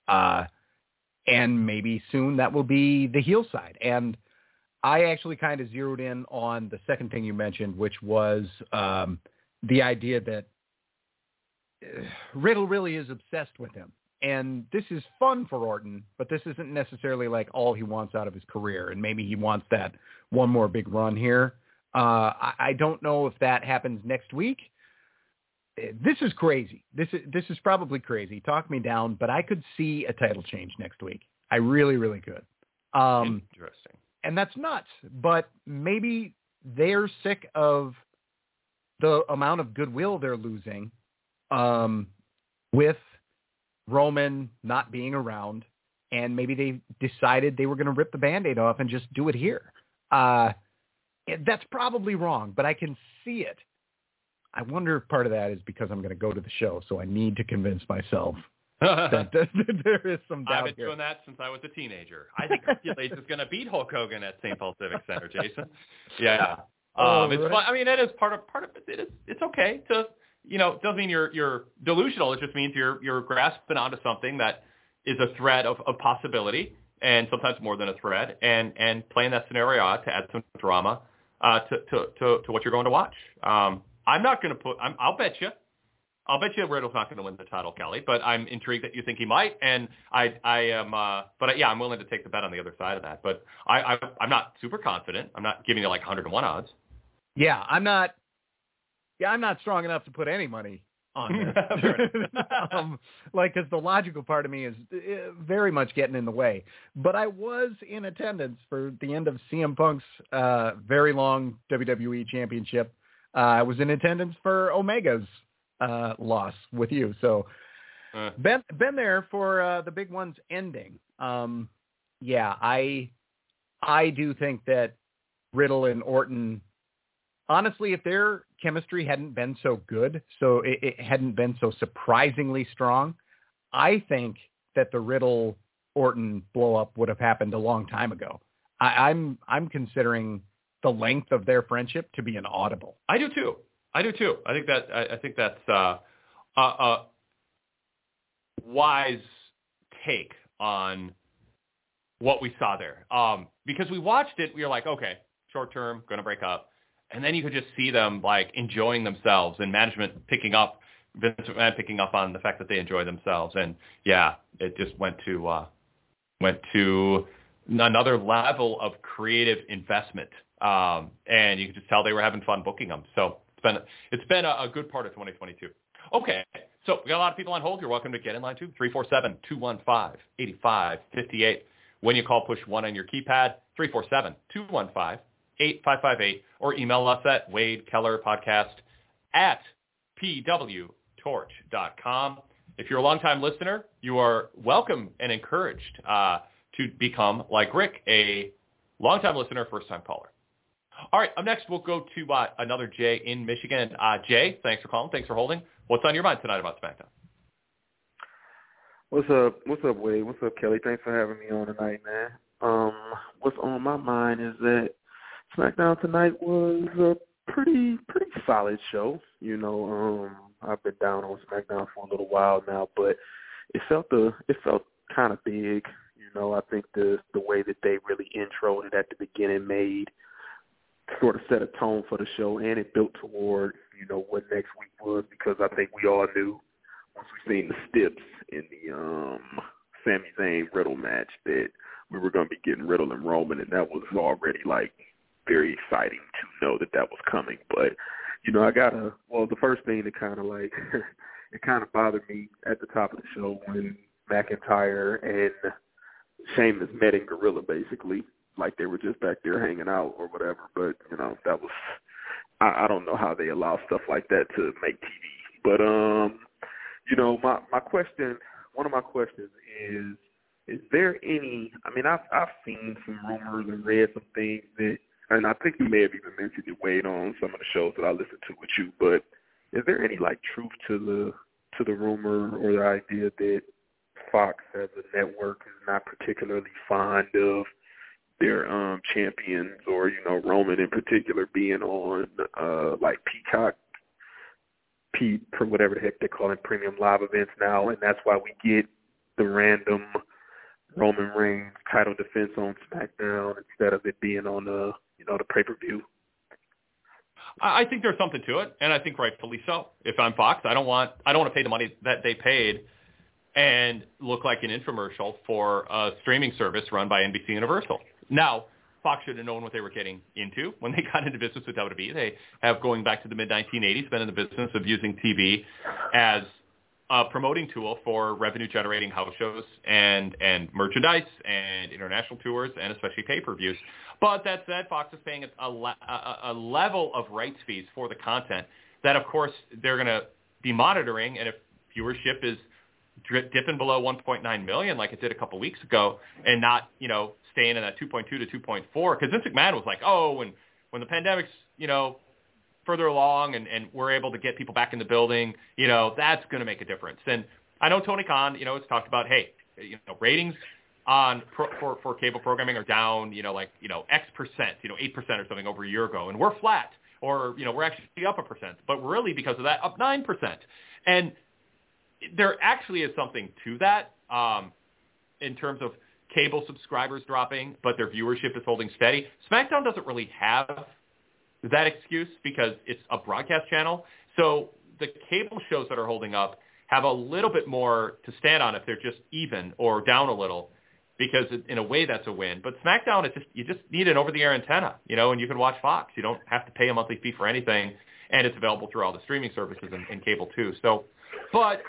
And maybe soon that will be the heel side. And I actually kind of zeroed in on the second thing you mentioned, which was the idea that Riddle really is obsessed with him. And this is fun for Orton, but this isn't necessarily all he wants out of his career. And maybe he wants that one more big run here. I don't know if that happens next week. This is crazy. This is probably crazy. Talk me down, but I could see a title change next week. I really, really could. Interesting. And that's nuts. But maybe they're sick of the amount of goodwill they're losing with Roman not being around, and maybe they decided they were going to rip the Band-Aid off and just do it here. That's probably wrong, but I can see it. I wonder if part of that is because I'm going to go to the show, so I need to convince myself that there is some doubt. I've been doing that since I was a teenager. I think Hercules is going to beat Hulk Hogan at St. Paul Civic Center, Jason. Yeah. It's fun. I mean, it is part of it. It's okay to, it doesn't mean you're delusional. It just means you're grasping onto something that is a thread of possibility, and sometimes more than a thread, and playing that scenario out to add some drama to what you're going to watch. I'm not going to I'll bet you Riddle's not going to win the title, Kelly, but I'm intrigued that you think he might, and I am, I'm willing to take the bet on the other side of that, but I'm not super confident. I'm not giving you 101 odds. Yeah, I'm not yeah, I'm not strong enough to put any money on this. Because the logical part of me is very much getting in the way. But I was in attendance for the end of CM Punk's very long WWE championship. I was in attendance for Omega's loss with you. So been there for the big ones ending. Yeah, I do think that Riddle and Orton, honestly, if their chemistry hadn't been so good, so it hadn't been so surprisingly strong, I think that the Riddle-Orton blow-up would have happened a long time ago. I'm considering the length of their friendship to be an audible. I do too. I think that's a wise take on what we saw there. Because we watched it, we were like, okay, short term, going to break up. And then you could just see them like enjoying themselves and management picking up on the fact that they enjoy themselves. And yeah, it just went to another level of creative investment. And you could just tell they were having fun booking them. So it's been a good part of 2022. Okay. So we got a lot of people on hold. You're welcome to get in line too. 347-215-8558. When you call, push 1 on your keypad. 347-215-8558, or email us at wadekellerpodcast@pwtorch.com. If you're a longtime listener, you are welcome and encouraged to become, like Rick, a longtime listener, first-time caller. All right, up next, we'll go to another Jay in Michigan. Jay, thanks for calling. Thanks for holding. What's on your mind tonight about SmackDown? What's up, Wade? What's up, Kelly? Thanks for having me on tonight, man. What's on my mind is that SmackDown tonight was a pretty solid show. You know, I've been down on SmackDown for a little while now, but it felt kind of big. You know, I think the way that they really introed it at the beginning sort of set a tone for the show, and it built toward, you know, what next week was, because I think we all knew once we seen the steps in the Sami Zayn Riddle match that we were going to be getting Riddle and Roman, and that was already like very exciting to know that was coming. But, you know, the first thing that kind of like, it kind of bothered me at the top of the show when McIntyre and Sheamus met in Gorilla, basically, like they were just back there hanging out or whatever. But, you know, that was, I don't know how they allow stuff like that to make TV. But, you know, my question, one of my questions is there any, I mean, I've seen some rumors and read some things that, and I think you may have even mentioned it, Wade, on some of the shows that I listened to with you, but is there any like truth to the rumor or the idea that Fox as a network is not particularly fond of their champions, or, you know, Roman in particular being on like Peacock, for whatever the heck they call it, premium live events now, and that's why we get the random Roman Reigns title defense on SmackDown instead of it being on the pay-per-view? I think there's something to it, and I think rightfully so. If I'm Fox, I don't want to pay the money that they paid and look like an infomercial for a streaming service run by NBC Universal. Now, Fox should have known what they were getting into when they got into business with WWE. They have, going back to the mid-1980s, been in the business of using TV as a promoting tool for revenue-generating house shows and merchandise and international tours and especially pay-per-views. But that said, Fox is paying a level of rights fees for the content that, of course, they're going to be monitoring. And if viewership is dipping below 1.9 million like it did a couple weeks ago, and not, you know, staying in that 2.2 to 2.4, because Vince McMahon was like, oh, when the pandemic's, you know, further along and we're able to get people back in the building, you know, that's going to make a difference. And I know Tony Khan, you know, has talked about, hey, you know, ratings for cable programming are down, you know, like, you know, X percent, you know, 8% or something over a year ago, and we're flat, or, you know, we're actually up 1%, but really because of that, up 9%. And there actually is something to that in terms of cable subscribers dropping, but their viewership is holding steady. SmackDown doesn't really have that excuse because it's a broadcast channel. So the cable shows that are holding up have a little bit more to stand on if they're just even or down a little because in a way that's a win. But SmackDown, you just need an over-the-air antenna, and you can watch Fox. You don't have to pay a monthly fee for anything, and it's available through all the streaming services and cable too. So, but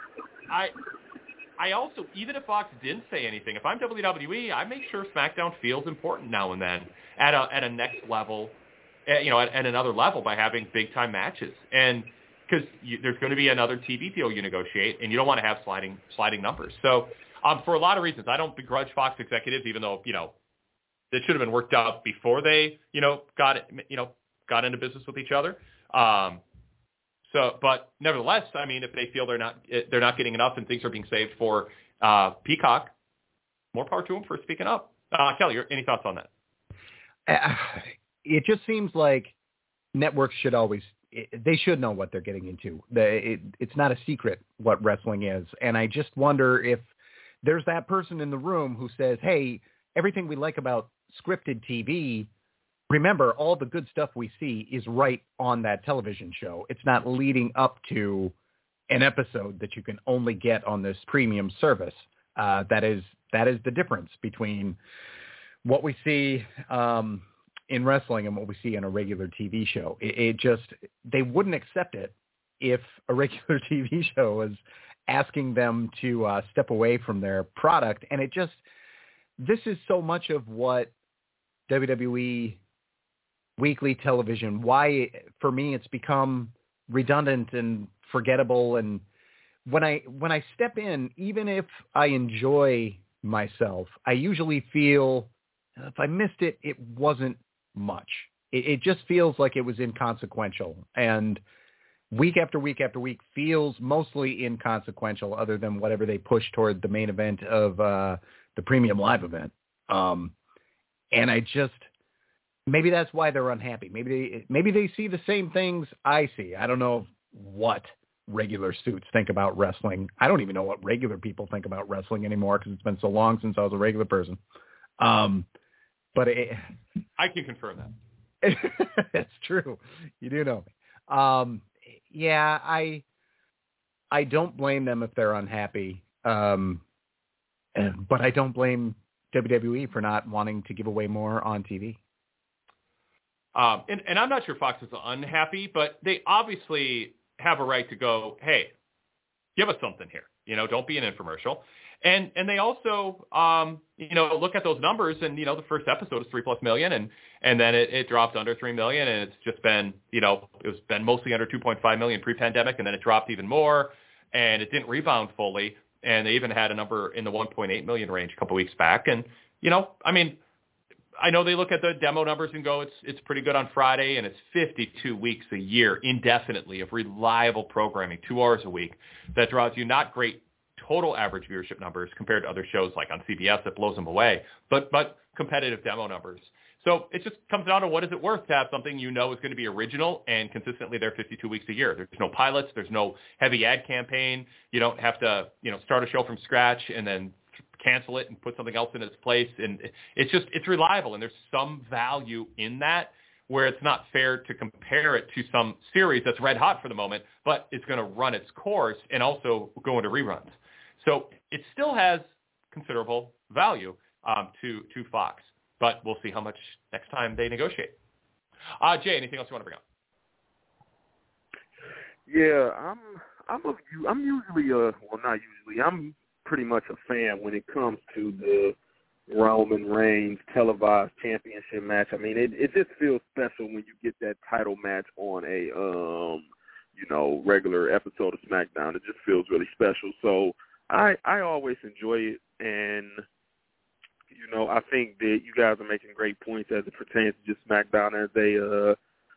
I also, even if Fox didn't say anything, if I'm WWE, I make sure SmackDown feels important now and then at a next level, at another level by having big-time matches. And because there's going to be another TV deal you negotiate, and you don't want to have sliding numbers. So for a lot of reasons, I don't begrudge Fox executives, even though, it should have been worked out before they, got into business with each other. But nevertheless, I mean, if they feel they're not getting enough and things are being saved for Peacock, more power to them for speaking up. Kelly, any thoughts on that? It just seems like networks should they should know what they're getting into. It's not a secret what wrestling is. And I just wonder if there's that person in the room who says, hey, everything we like about scripted TV, remember, all the good stuff we see is right on that television show. It's not leading up to an episode that you can only get on this premium service. That is the difference between what we see in wrestling and what we see in a regular TV show. They wouldn't accept it if a regular TV show was asking them to step away from their product. And this is so much of what WWE weekly television, why for me it's become redundant and forgettable. And when I step in, even if I enjoy myself, I usually feel if I missed it, it wasn't much. It just feels like it was inconsequential, and week after week after week feels mostly inconsequential other than whatever they push toward the main event of the premium live event. And maybe that's why they're unhappy. Maybe they see the same things I see. I don't know what regular suits think about wrestling. I don't even know what regular people think about wrestling anymore because it's been so long since I was a regular person. But I can confirm that. It's true. You do know me. Yeah, I don't blame them if they're unhappy. But I don't blame WWE for not wanting to give away more on TV. And I'm not sure Fox is unhappy, but they obviously have a right to go, hey, give us something here. Don't be an infomercial. And they also, look at those numbers, and, the first episode is 3+ million, and then it dropped under 3 million, and it's just been, it's been mostly under 2.5 million pre-pandemic, and then it dropped even more, and it didn't rebound fully, and they even had a number in the 1.8 million range a couple weeks back. And, I know they look at the demo numbers and go, it's pretty good on Friday, and it's 52 weeks a year indefinitely of reliable programming, 2 hours a week, that draws you not great total average viewership numbers compared to other shows like on CBS that blows them away, but competitive demo numbers. So it just comes down to what is it worth to have something is going to be original and consistently there 52 weeks a year. There's no pilots. There's no heavy ad campaign. You don't have to, start a show from scratch and then cancel it and put something else in its place. And it's reliable, and there's some value in that, where it's not fair to compare it to some series that's red hot for the moment, but it's going to run its course and also go into reruns. So it still has considerable value to Fox, but we'll see how much next time they negotiate. Jay, anything else you want to bring up? Yeah, I'm usually I'm pretty much a fan when it comes to the Roman Reigns televised championship match. I mean, it just feels special when you get that title match on a regular episode of SmackDown. It just feels really special. So I always enjoy it, and I think that you guys are making great points as it pertains to just SmackDown as a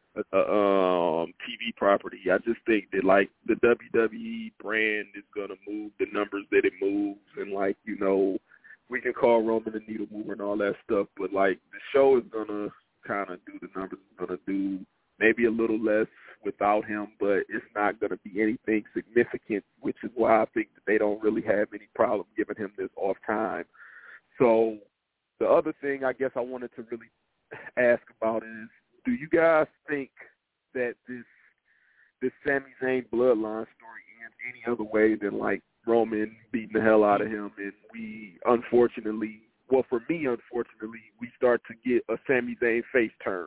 TV property. I just think that the WWE brand is gonna move the numbers that it moves, and we can call Roman a needle mover and all that stuff, but the show is gonna kind of do the numbers. It's gonna do maybe a little less without him, but it's not gonna be anything significant, which is why I think that they don't really have any problem giving him this off time. So the other thing I guess I wanted to really ask about is, do you guys think that this Sami Zayn bloodline story ends any other way than Roman beating the hell out of him, and we unfortunately, well, for me, unfortunately, we start to get a Sami Zayn face turn.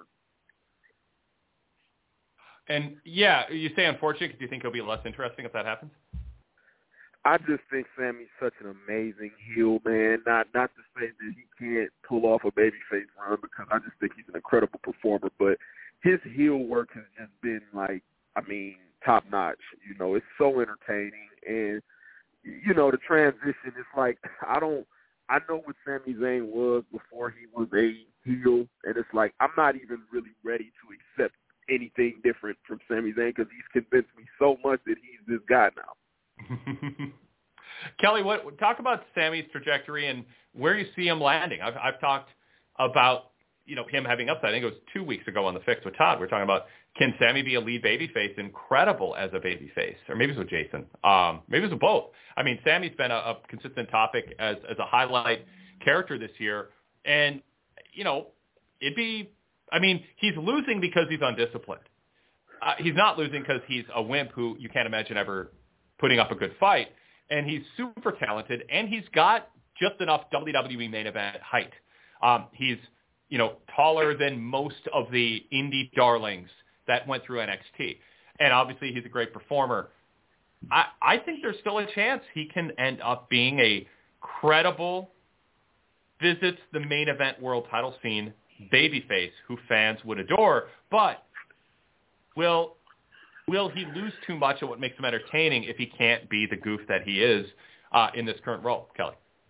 And, yeah, you say unfortunate because you think it'll be less interesting if that happens? I just think Sami's such an amazing heel, man. Not to say that he can't pull off a babyface run, because I just think he's an incredible performer, but his heel work has just been, like, I mean, top-notch. You know, it's so entertaining, and you know, the transition is like, I know what Sami Zayn was before he was a heel, and it's like, I'm not even really ready to accept anything different from Sami Zayn, because he's convinced me so much that he's this guy now. Kelly, talk about Sami's trajectory and where you see him landing. I've talked about, you know, him having upside. I think it was 2 weeks ago on The Fix with Todd. We're talking about, can Sami be a lead babyface? Incredible as a babyface. Or maybe it was with Jason. Maybe it was with both. I mean, Sami's been a consistent topic as a highlight character this year. And, you know, he's losing because he's undisciplined. He's not losing because he's a wimp who you can't imagine ever putting up a good fight. And he's super talented, and he's got just enough WWE main event height. He's, you know, taller than most of the indie darlings that went through NXT. And obviously he's a great performer. I think there's still a chance he can end up being a credible, visits the main event world title scene babyface who fans would adore. But will he lose too much of what makes him entertaining if he can't be the goof that he is in this current role, Kelly?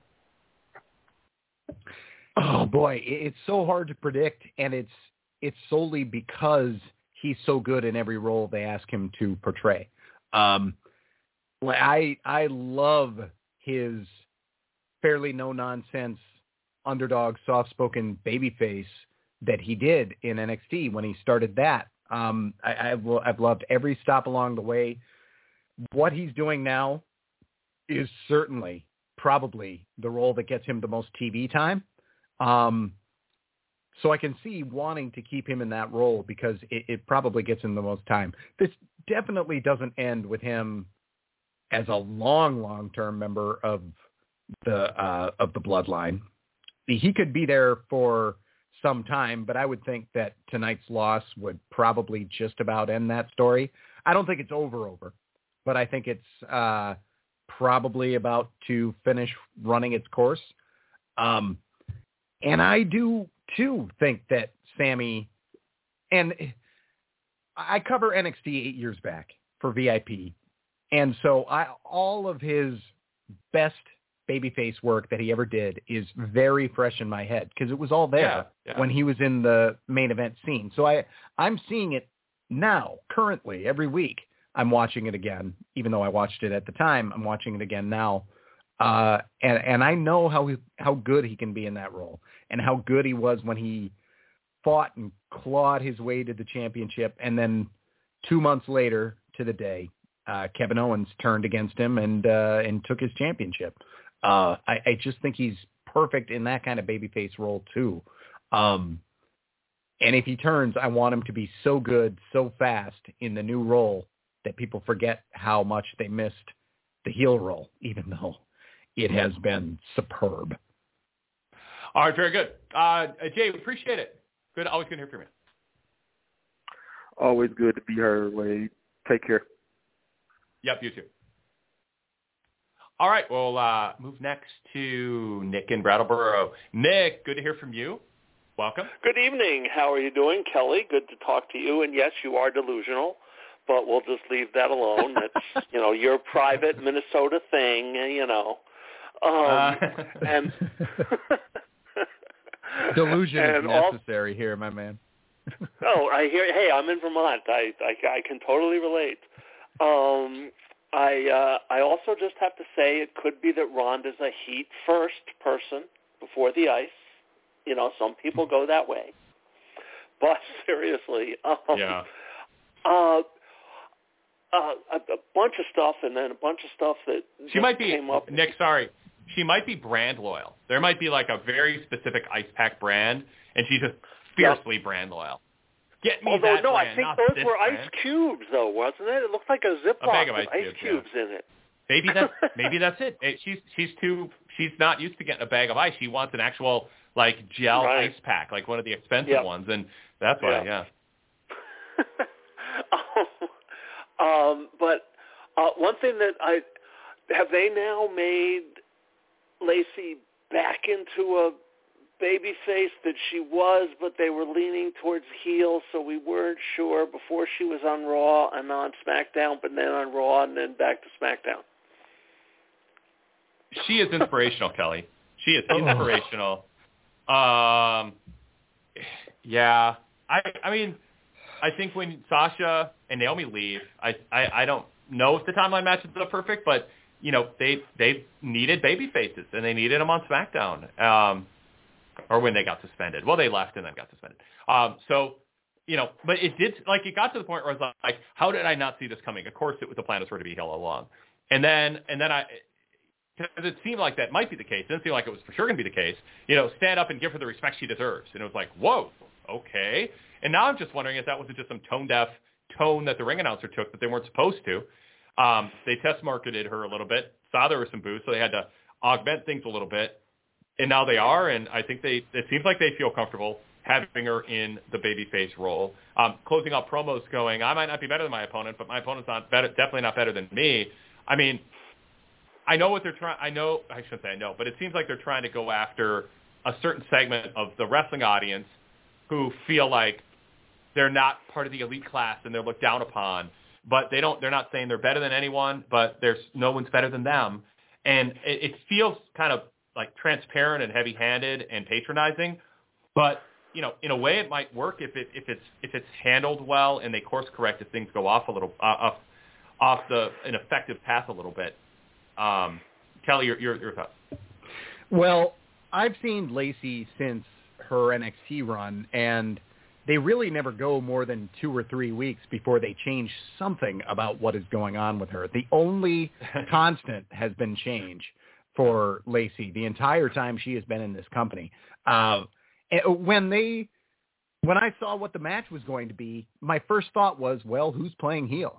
Oh boy, it's so hard to predict, and it's solely because he's so good in every role they ask him to portray. I love his fairly no-nonsense underdog, soft-spoken babyface that he did in NXT when he started that. I've loved every stop along the way. What he's doing now is certainly probably the role that gets him the most TV time. So I can see wanting to keep him in that role because it probably gets him the most time. This definitely doesn't end with him as a long-term member of the Bloodline. He could be there for some time, but I would think that tonight's loss would probably just about end that story. I don't think it's over, but I think it's probably about to finish running its course. And I do too think that Sami, and I cover NXT 8 years back for VIP, and so all of his best babyface work that he ever did is very fresh in my head because it was all there when he was in the main event scene. So I'm seeing it now, currently, every week. I'm watching it again, even though I watched it at the time. I'm watching it again now. And I know how good he can be in that role and how good he was when he fought and clawed his way to the championship. And then 2 months later to the day, Kevin Owens turned against him and took his championship. I just think he's perfect in that kind of babyface role too. And if he turns, I want him to be so good, so fast in the new role that people forget how much they missed the heel role, even though it has been superb. All right, very good. Jay, we appreciate it. Good, always good to hear from you. Always good to be heard, Wade. Take care. Yep, you too. All right, we'll move next to Nick in Brattleboro. Nick, good to hear from you. Welcome. Good evening. How are you doing, Kelly? Good to talk to you. And yes, you are delusional, but we'll just leave that alone. It's, your private Minnesota thing, and delusion is necessary here, my man. Oh, I hear. Hey, I'm in Vermont. I can totally relate. I also just have to say it could be that Ronda's a heat first person before the ice. Some people go that way. But seriously, a bunch of stuff, and then a bunch of stuff that she might be. Came up. Nick, sorry, she might be brand loyal. There might be like a very specific ice pack brand, and she's just fiercely brand loyal. Get me that brand, I think those were brand. ice cubes, though, wasn't it? It looked like a Ziploc with ice cubes in it. maybe that's it. She's not used to getting a bag of ice. She wants an actual like gel ice pack, like one of the expensive ones, and that's why. Yeah. But one thing that have they now made Lacey back into a baby face that she was, but they were leaning towards heel, so we weren't sure before she was on Raw and on SmackDown, but then on Raw and then back to SmackDown. She is inspirational, Kelly. She is inspirational. Yeah. I mean, I think when Sasha and Naomi leave, I don't know if the timeline matches are perfect, but you know they needed baby faces and they needed them on SmackDown, or when they got suspended. Well, they left and then got suspended. So you know, but it did it got to the point where I was like, how did I not see this coming? Of course, the plan was for her to be heel all along, and then because it seemed like that might be the case. It didn't seem like it was for sure going to be the case. You know, stand up and give her the respect she deserves. And it was like, whoa, okay. And now I'm just wondering if that wasn't just some tone-deaf tone that the ring announcer took that they weren't supposed to. They test-marketed her a little bit, saw there was some boost, so they had to augment things a little bit. And now they are, and I think it seems like they feel comfortable having her in the babyface role. Closing out promos going, I might not be better than my opponent, but my opponent's definitely not better than me. I mean, I know what they're trying. I shouldn't say I know, but it seems like they're trying to go after a certain segment of the wrestling audience who feel like they're not part of the elite class and they're looked down upon. But they're not saying they're better than anyone, but no one's better than them. And it feels kind of like transparent and heavy-handed and patronizing. But you know, in a way, it might work if it's handled well and they course correct if things go off a little off an effective path a little bit. Kelly, your thoughts? Well, I've seen Lacey since her NXT run, and they really never go more than 2 or 3 weeks before they change something about what is going on with her. The only constant has been change for Lacey the entire time she has been in this company. When I saw what the match was going to be, my first thought was, well, who's playing heel?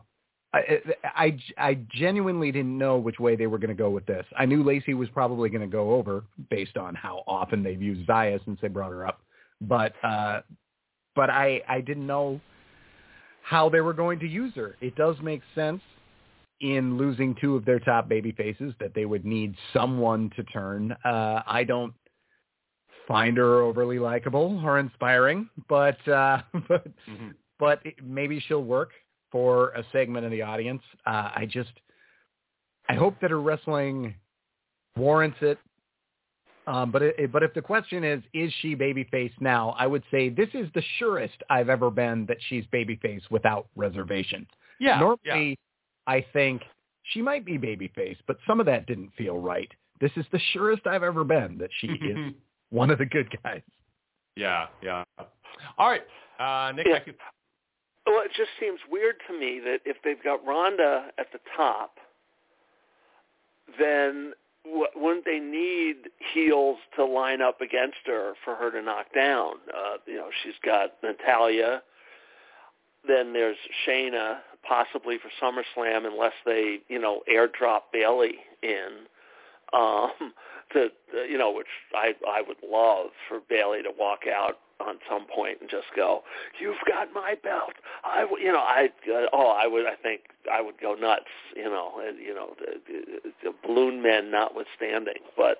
I genuinely didn't know which way they were going to go with this. I knew Lacey was probably going to go over based on how often they've used Zaya since they brought her up. But I didn't know how they were going to use her. It does make sense in losing 2 of their top baby faces that they would need someone to turn. I don't find her overly likable or inspiring, but maybe she'll work for a segment of the audience. I hope that her wrestling warrants it. But if the question is she babyface now, I would say this is the surest I've ever been that she's babyface without reservation. Yeah. Normally, I think she might be babyface, but some of that didn't feel right. This is the surest I've ever been that she is one of the good guys. Yeah. All right, Nick, thank you. Well, it just seems weird to me that if they've got Ronda at the top, then wouldn't they need heels to line up against her for her to knock down? She's got Natalya. Then there's Shayna, possibly for SummerSlam, unless they, airdrop Bayley in. Which I would love for Bayley to walk out on some point and just go, "You've got my belt." I think I would go nuts. The balloon men notwithstanding, but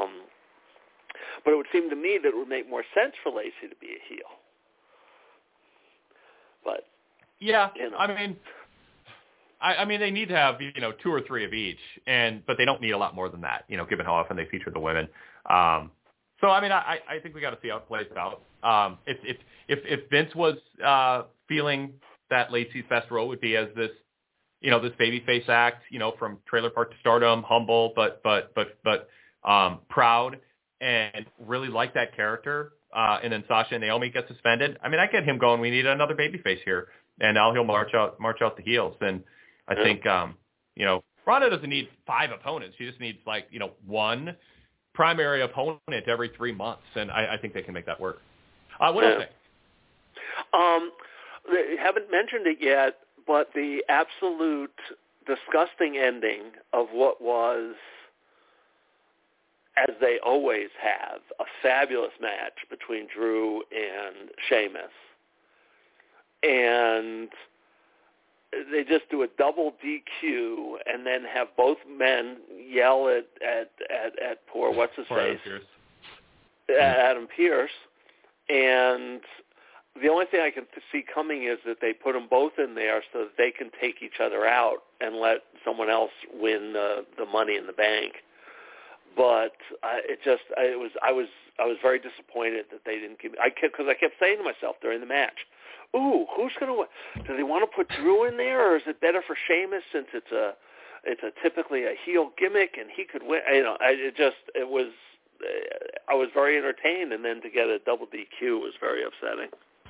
it would seem to me that it would make more sense for Lacey to be a heel. But yeah, I mean, they need to have 2 or 3 of each, but they don't need a lot more than that. Given how often they feature the women. So I think we got to see how it plays out. If Vince was feeling that Lacey's best role would be as this, this babyface act, from Trailer Park to Stardom, humble but proud, and really like that character, and then Sasha and Naomi get suspended. I get him going, we need another babyface here, and now he'll march out the heels. And I think Ronda doesn't need 5 opponents; she just needs one primary opponent every 3 months, and I think they can make that work. What else? They haven't mentioned it yet, but the absolute disgusting ending of what was, as they always have, a fabulous match between Drew and Sheamus. And they just do a double DQ and then have both men yell at poor what's-his-face? Adam Pearce. And the only thing I can see coming is that they put them both in there so that they can take each other out and let someone else win the Money in the Bank. But I was very disappointed that they didn't give me. Because I kept saying to myself during the match, "Ooh, who's going to win? Do they want to put Drew in there, or is it better for Sheamus since it's a typically a heel gimmick and he could win?" I was very entertained, and then to get a double DQ was very upsetting.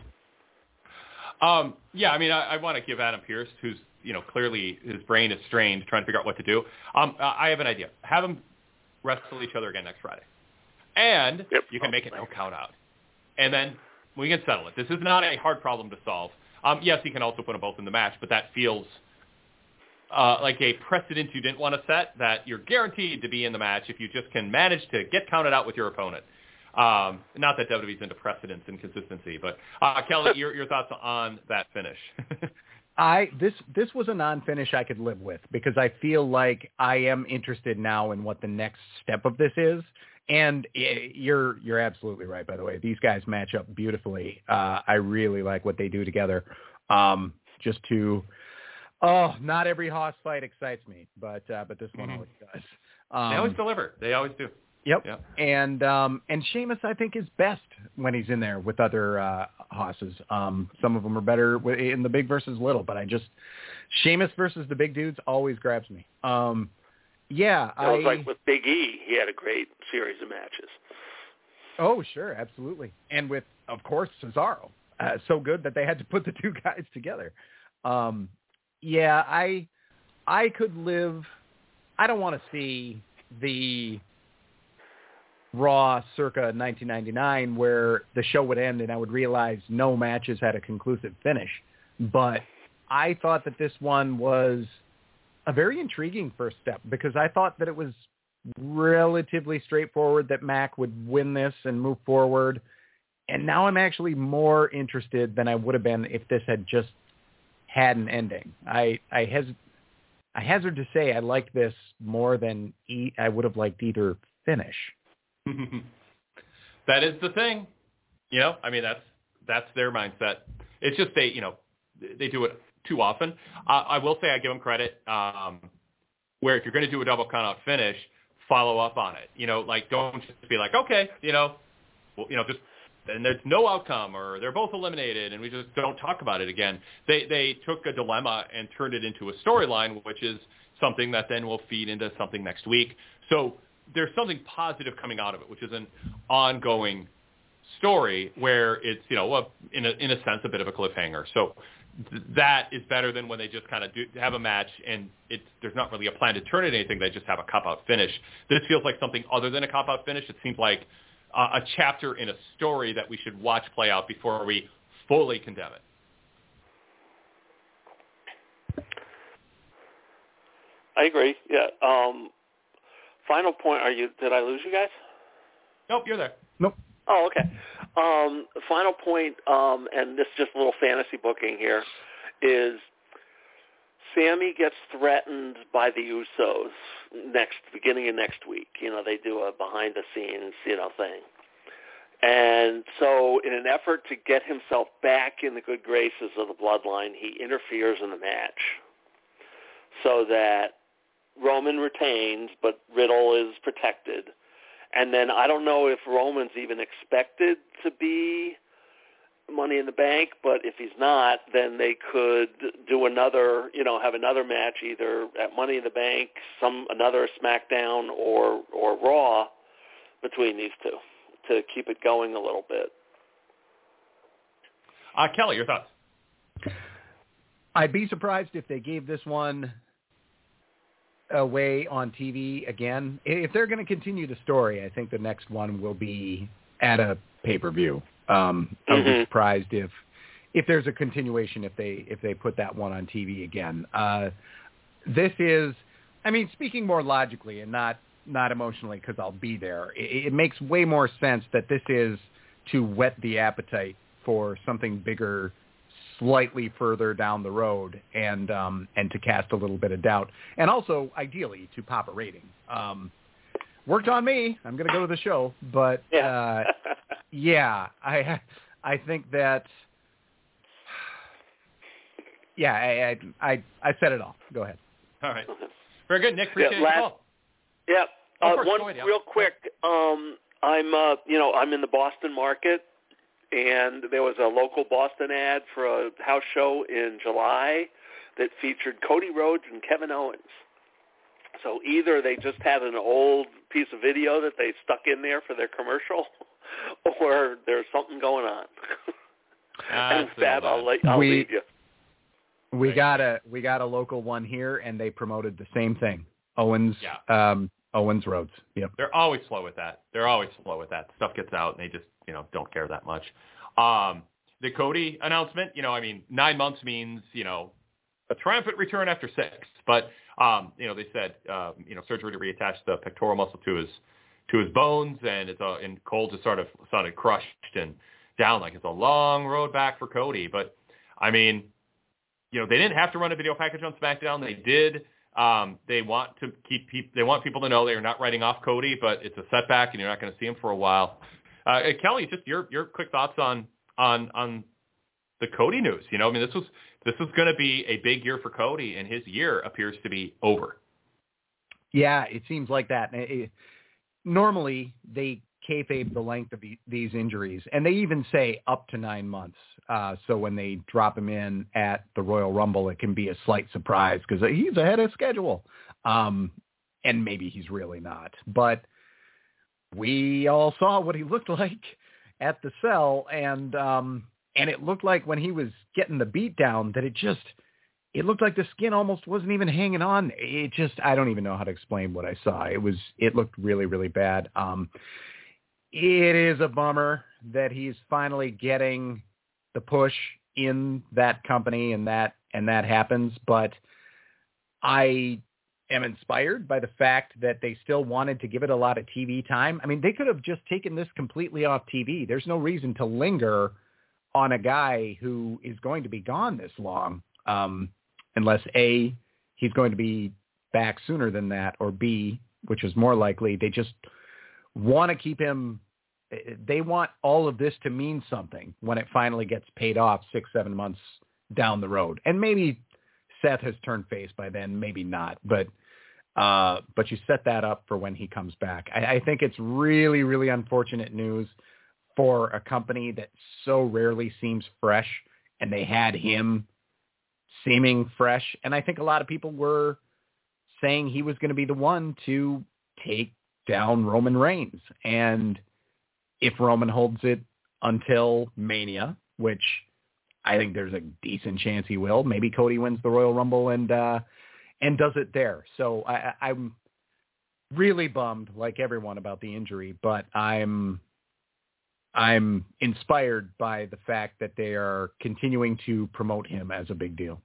Yeah, I mean, I want to give Adam Pearce, who's clearly his brain is strained trying to figure out what to do. I have an idea. Have them wrestle each other again next Friday, and you can make it no count out, and then we can settle it. This is not a hard problem to solve. Yes, he can also put them both in the match, but that feels like a precedent you didn't want to set, that you're guaranteed to be in the match if you just can manage to get counted out with your opponent. Not that WWE's into precedence and consistency, but Kelly, your thoughts on that finish? This was a non-finish I could live with, because I feel like I am interested now in what the next step of this is. And you're absolutely right, by the way. These guys match up beautifully. I really like what they do together. Not every Hoss fight excites me, but this one always does. They always deliver. They always do. Yep. And Sheamus, I think, is best when he's in there with other Hosses. Some of them are better in the big versus little, but Sheamus versus the big dudes always grabs me. Yeah, it was like with Big E, he had a great series of matches. Oh, sure, absolutely. And with, of course, Cesaro. So good that they had to put the two guys together. Yeah, I could live. I don't want to see the Raw circa 1999 where the show would end and I would realize no matches had a conclusive finish. But I thought that this one was a very intriguing first step, because I thought that it was relatively straightforward that Mac would win this and move forward. And now I'm actually more interested than I would have been if this had just had an ending. I hazard to say I like this more than I would have liked either finish. That is the thing. I mean, that's their mindset. It's just they do it too often. I will say I give them credit where if you're going to do a double count-out finish, follow up on it. Don't just be like, okay, just and there's no outcome or they're both eliminated and we just don't talk about it again. They took a dilemma and turned it into a storyline, which is something that then will feed into something next week. So there's something positive coming out of it, which is an ongoing story where it's, in a sense, a bit of a cliffhanger. So that is better than when they just kind of have a match and there's not really a plan to turn it into anything. They just have a cop-out finish. This feels like something other than a cop-out finish. It seems like a chapter in a story that we should watch play out before we fully condemn it. I agree. Yeah. Final point. Did I lose you guys? Nope, you're there. Nope. Oh, okay. Final point, and this is just a little fantasy booking here, is Sammy gets threatened by the Usos beginning of next week. They do a behind-the-scenes, thing. And so in an effort to get himself back in the good graces of the Bloodline, he interferes in the match so that Roman retains, but Riddle is protected. And then I don't know if Roman's even expected to be Money in the Bank, but if he's not, then they could do another, have another match either at Money in the Bank, another SmackDown or Raw between these two to keep it going a little bit. Kelly, your thoughts? I'd be surprised if they gave this one away on TV again. If they're going to continue the story, I think the next one will be at a pay-per-view. I would be surprised if there's a continuation if they put that one on TV again. this is, I mean, speaking more logically and not emotionally because I'll be there, it makes way more sense that this is to whet the appetite for something bigger slightly further down the road and to cast a little bit of doubt. And also, ideally, to pop a rating. Worked on me. I'm going to go to the show. But, yeah, I think that, yeah, I said it all. Go ahead. All right. Very good, Nick. Appreciate your call. Yeah. One real quick. I'm in the Boston market, and there was a local Boston ad for a house show in July that featured Cody Rhodes and Kevin Owens. So either they just had an old piece of video that they stuck in there for their commercial, or there's something going on. And with that, I'll leave you. We got a local one here, and they promoted the same thing. Owens Rhodes. Yep. They're always slow with that. Stuff gets out, and they just don't care that much. The Cody announcement, 9 months means a triumphant return after 6, but they said surgery to reattach the pectoral muscle to his bones, and and Cole just sort of sounded crushed and down, like it's a long road back for Cody. But I mean, they didn't have to run a video package on SmackDown. They did. They want people to know they are not writing off Cody, but it's a setback, and you're not going to see him for a while. Kelly, just your quick thoughts on the Cody news. This was going to be a big year for Cody, and his year appears to be over. Yeah, it seems like that. Normally, they kayfabe the length of these injuries, and they even say up to 9 months. So when they drop him in at the Royal Rumble, it can be a slight surprise because he's ahead of schedule. And maybe he's really not. But we all saw what he looked like at the Cell, and it looked like when he was getting the beat down that it looked like the skin almost wasn't even hanging on. I don't even know how to explain what I saw. It looked really, really bad. It is a bummer that he's finally getting the push in that company and that happens, but I am inspired by the fact that they still wanted to give it a lot of TV time. I mean, they could have just taken this completely off TV. There's no reason to linger on a guy who is going to be gone this long, unless A, he's going to be back sooner than that, or B, which is more likely, they just want to keep him. They want all of this to mean something when it finally gets paid off 6-7 months down the road. And maybe Seth has turned face by then, maybe not, but you set that up for when he comes back. I think it's really, really unfortunate news for a company that so rarely seems fresh, and they had him seeming fresh. And I think a lot of people were saying he was going to be the one to take down Roman Reigns. And if Roman holds it until Mania, which I think there's a decent chance he will, maybe Cody wins the Royal Rumble and does it there. So I'm really bummed, like everyone, about the injury, but I'm inspired by the fact that they are continuing to promote him as a big deal.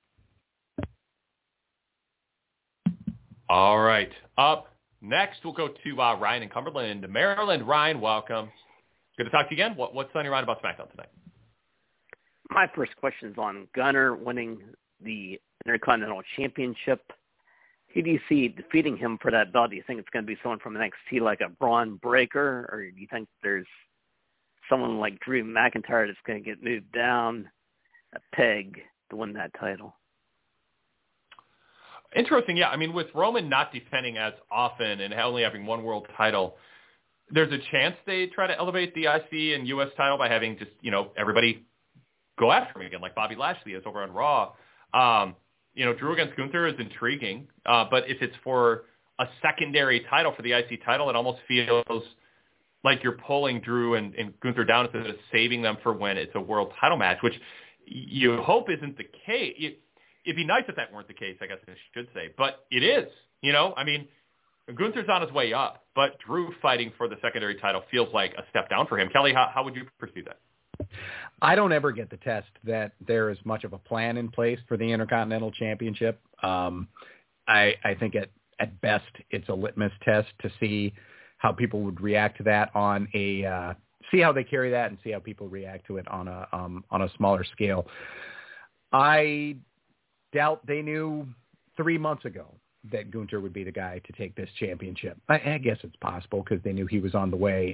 All right. Up next, we'll go to Ryan in Cumberland, Maryland. Ryan, welcome. Good to talk to you again. What's on your mind about SmackDown tonight? My first question is on Gunner winning the Intercontinental Championship. Who do you see defeating him for that belt? Do you think it's going to be someone from NXT like a Braun Breaker, or do you think there's someone like Drew McIntyre that's going to get moved down a peg to win that title? Interesting, yeah. I mean, with Roman not defending as often and only having one world title, there's a chance they try to elevate the IC and US title by having just, everybody go after him again, like Bobby Lashley is over on Raw. Drew against Gunther is intriguing, but if it's for a secondary title for the IC title, it almost feels like you're pulling Drew and Gunther down instead of saving them for when it's a world title match, which you hope isn't the case. It'd be nice if that weren't the case, I guess I should say, but it is. I mean, Gunther's on his way up, but Drew fighting for the secondary title feels like a step down for him. Kelly, how would you pursue that? I don't ever get the test that there is much of a plan in place for the Intercontinental Championship. I think at best it's a litmus test to see how people would react to that on a see how they carry that and see how people react to it on a smaller scale. I doubt they knew 3 months ago that Gunther would be the guy to take this championship. I guess it's possible because they knew he was on the way.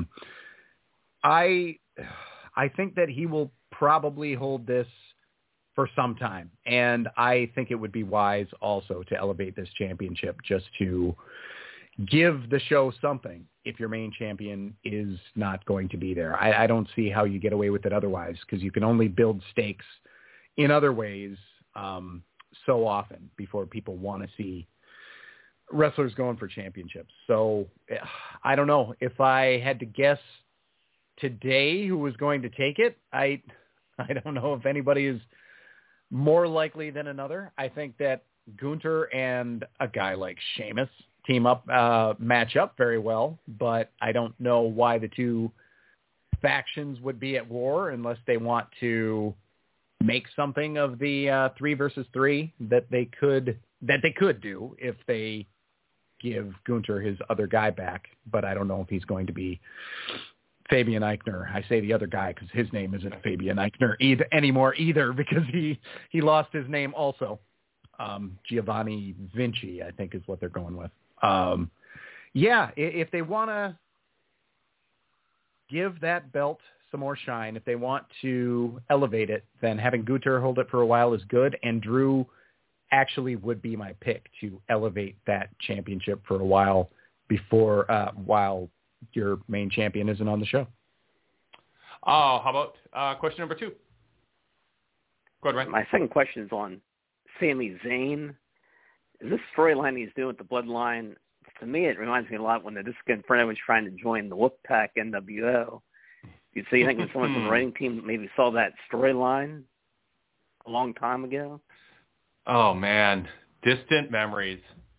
I think that he will probably hold this for some time, and I think it would be wise also to elevate this championship just to give the show something if your main champion is not going to be there. I don't see how you get away with it otherwise, because you can only build stakes in other ways so often before people want to see wrestlers going for championships. So I don't know. If I had to guess today who was going to take it, I don't know if anybody is more likely than another. I think that Gunther and a guy like Sheamus team up, match up very well, but I don't know why the two factions would be at war unless they want to make something of the 3 versus 3 that they could do if they give Gunther his other guy back. But I don't know if he's going to be Fabian Eichner. I say the other guy because his name isn't Fabian Eichner anymore because he lost his name also. Giovanni Vinci, I think, is what they're going with. If they want to give that belt some more shine, if they want to elevate it, then having Gunther hold it for a while is good, and Drew actually would be my pick to elevate that championship for a while before while your main champion isn't on the show. How about question number 2? Go ahead, Ryan. My second question is on Sami Zayn. Is this storyline he's doing with the Bloodline, to me, it reminds me a lot when the Disco Inferno was trying to join the Wolfpack NWO. You think when someone from the writing team maybe saw that storyline a long time ago? Oh, man. Distant memories.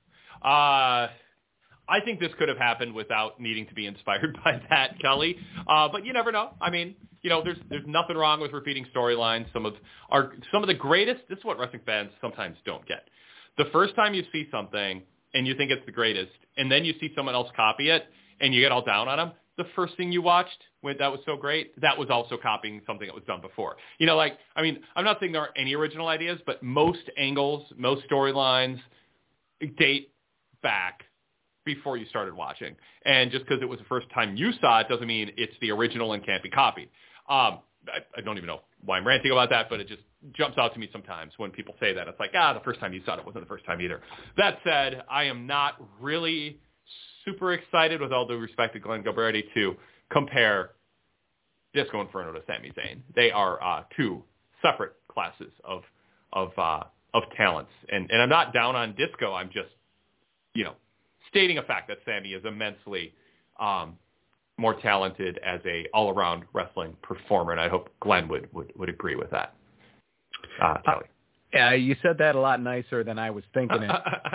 I think this could have happened without needing to be inspired by that, Kelly. But you never know. I mean, there's nothing wrong with repeating storylines. Some of the greatest, this is what wrestling fans sometimes don't get. The first time you see something and you think it's the greatest, and then you see someone else copy it and you get all down on them, the first thing you watched when that was so great, that was also copying something that was done before. I'm not saying there aren't any original ideas, but most angles, most storylines date back before you started watching. And just because it was the first time you saw it doesn't mean it's the original and can't be copied. I don't even know why I'm ranting about that, but it just jumps out to me sometimes when people say that. It's like, the first time you saw it wasn't the first time either. That said, I am not really super excited, with all due respect to Glenn Gilberti, to compare Disco Inferno to Sami Zayn. They are two separate classes of talents. And I'm not down on Disco. I'm just, stating a fact that Sami is immensely more talented as a all-around wrestling performer, and I hope Glenn would agree with that. Kelly. Yeah, you said that a lot nicer than I was thinking it.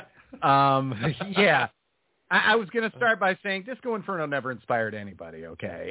Yeah. I was going to start by saying Disco Inferno never inspired anybody, okay?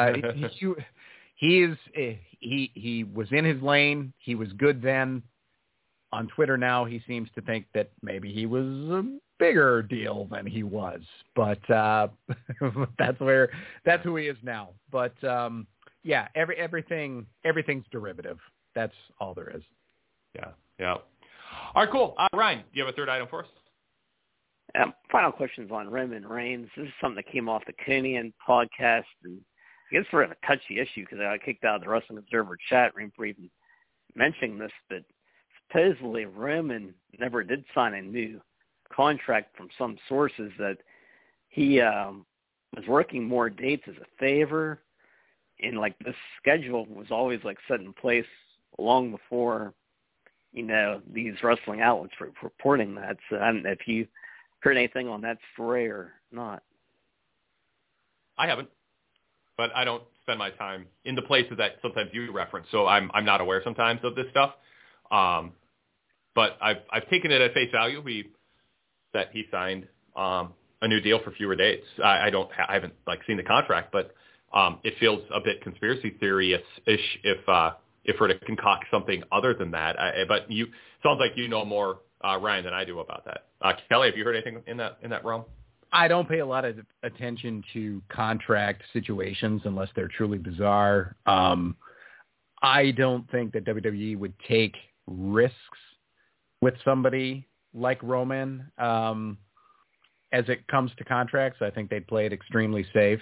He was in his lane. He was good then. On Twitter now, he seems to think that maybe he was a bigger deal than he was. But that's who he is now. But, everything's derivative. That's all there is. Yeah. All right, cool. Ryan, do you have a third item for us? Final questions on Roman Reigns. This is something that came off the Conan podcast, and I guess sort of a touchy issue because I got kicked out of the Wrestling Observer chat room for even mentioning this, but supposedly Roman never did sign a new contract from some sources, that he was working more dates as a favor, and this schedule was always set in place long before these wrestling outlets were reporting that. So I don't know if you heard anything on that story or not. I haven't, but I don't spend my time in the places that sometimes you reference, so I'm not aware sometimes of this stuff. But I've taken it at face value. That he signed a new deal for fewer dates. I haven't seen the contract, but it feels a bit conspiracy theory-ish if we're to concoct something other than that. But sounds like you know more Ryan, than I do about that. Kelly, have you heard anything in that realm? I don't pay a lot of attention to contract situations unless they're truly bizarre. I don't think that WWE would take risks with somebody like Roman as it comes to contracts. I think they'd play it extremely safe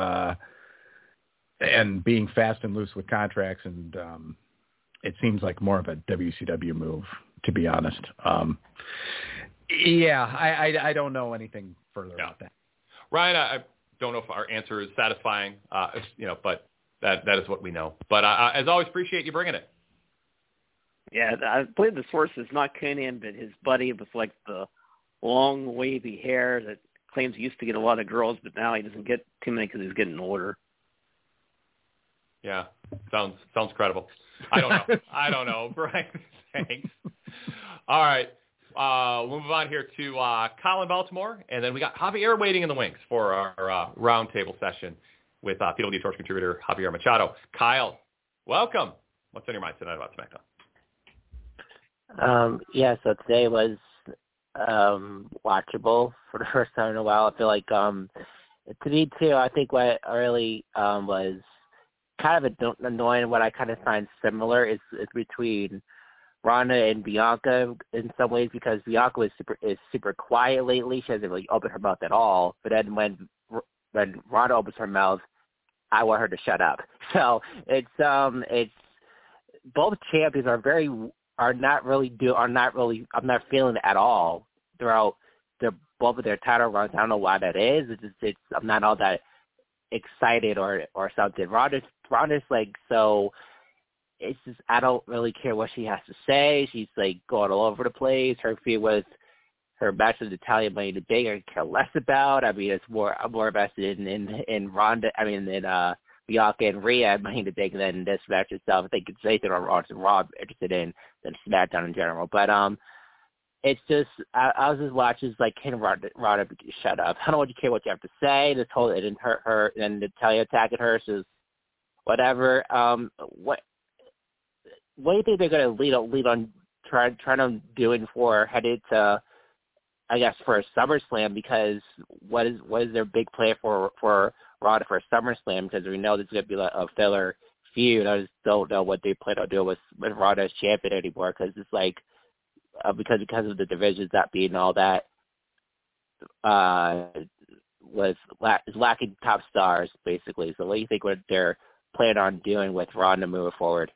and being fast and loose with contracts. And it seems like more of a WCW move, to be honest. I don't know anything further about that. Ryan, I don't know if our answer is satisfying, but that is what we know. But as always, appreciate you bringing it. Yeah, I believe the source is not Conan, but his buddy with like the long wavy hair that claims he used to get a lot of girls, but now he doesn't get too many because he's getting older. Yeah, sounds credible. I don't know. Brian, thanks. All right. We'll move on here to Colin Baltimore, and then we got Javier waiting in the wings for our roundtable session with PW Torch contributor Javier Machado. Kyle, welcome. What's on your mind tonight about SmackDown? So today was watchable for the first time in a while. I feel like to me too, I think what really was kind of annoying, what I kind of find similar is between Ronda and Bianca in some ways, because Bianca is super quiet lately. She hasn't really opened her mouth at all. But then when Ronda opens her mouth, I want her to shut up. So it's both champions I'm not feeling it at all throughout both of their title runs. I don't know why that is. I'm not all that excited or something. Ronda's like, so it's just, I don't really care what she has to say. She's like going all over the place. Her feud with her match with Natalya Money in the Bank, I care less about. I mean, I'm more invested in Ronda. I mean, in Bianca and Rhea Money in the Bank than this match itself. I think it's anything on Raw I'm interested in than SmackDown in general. But it's just I was just watching, like, can Ronda shut up? I don't want you to care what you have to say. This whole, it didn't hurt her, and Natalya attacking her, so whatever. What do you think they're going to lead on trying on doing for headed to, I guess, for a SummerSlam? Because what is their big plan for Ronda for SummerSlam? Because we know there's going to be like a filler feud. I just don't know what they plan on doing with Ronda as champion anymore, because it's like because of the divisions not being all that is lacking top stars basically. So what do you think what they're planning on doing with Ronda moving forward?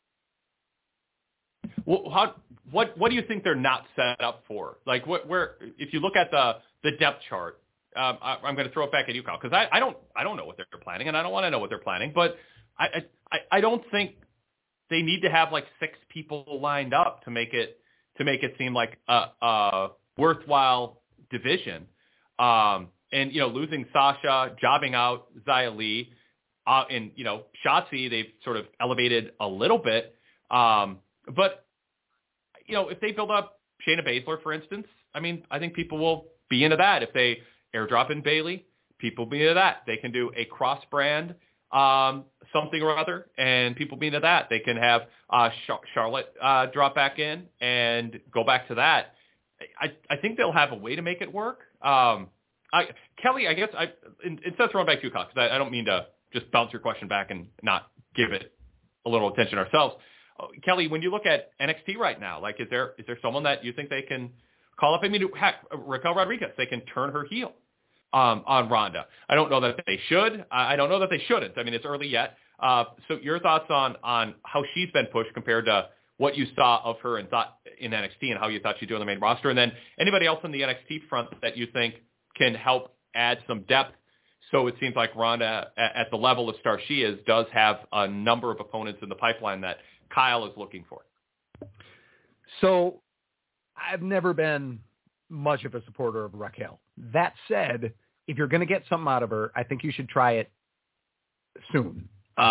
Well, what do you think they're not set up for? Like, where if you look at the depth chart, I'm going to throw it back at you, Kyle, because I don't know what they're planning, and I don't want to know what they're planning. But I don't think they need to have like 6 people lined up to make it seem like a worthwhile division. And losing Sasha, jobbing out Xia Li, and Shotzi, they've sort of elevated a little bit. But, if they build up Shayna Baszler, for instance, I mean, I think people will be into that. If they airdrop in Bayley, people will be into that. They can do a cross-brand something or other, and people will be into that. They can have Charlotte drop back in and go back to that. I think they'll have a way to make it work. Kelly, I guess, instead of throwing back to you, because I don't mean to just bounce your question back and not give it a little attention ourselves. Kelly, when you look at NXT right now, like, is there someone that you think they can call up? I mean, heck, Raquel Rodriguez, they can turn her heel on Ronda. I don't know that they should. I don't know that they shouldn't. I mean, it's early yet. So your thoughts on how she's been pushed compared to what you saw of her and thought in NXT, and how you thought she'd do on the main roster, and then anybody else on the NXT front that you think can help add some depth. So it seems like Ronda, at the level of star she is, does have a number of opponents in the pipeline that Kyle is looking for. So I've never been much of a supporter of Raquel. That said, if you're going to get something out of her, I think you should try it soon.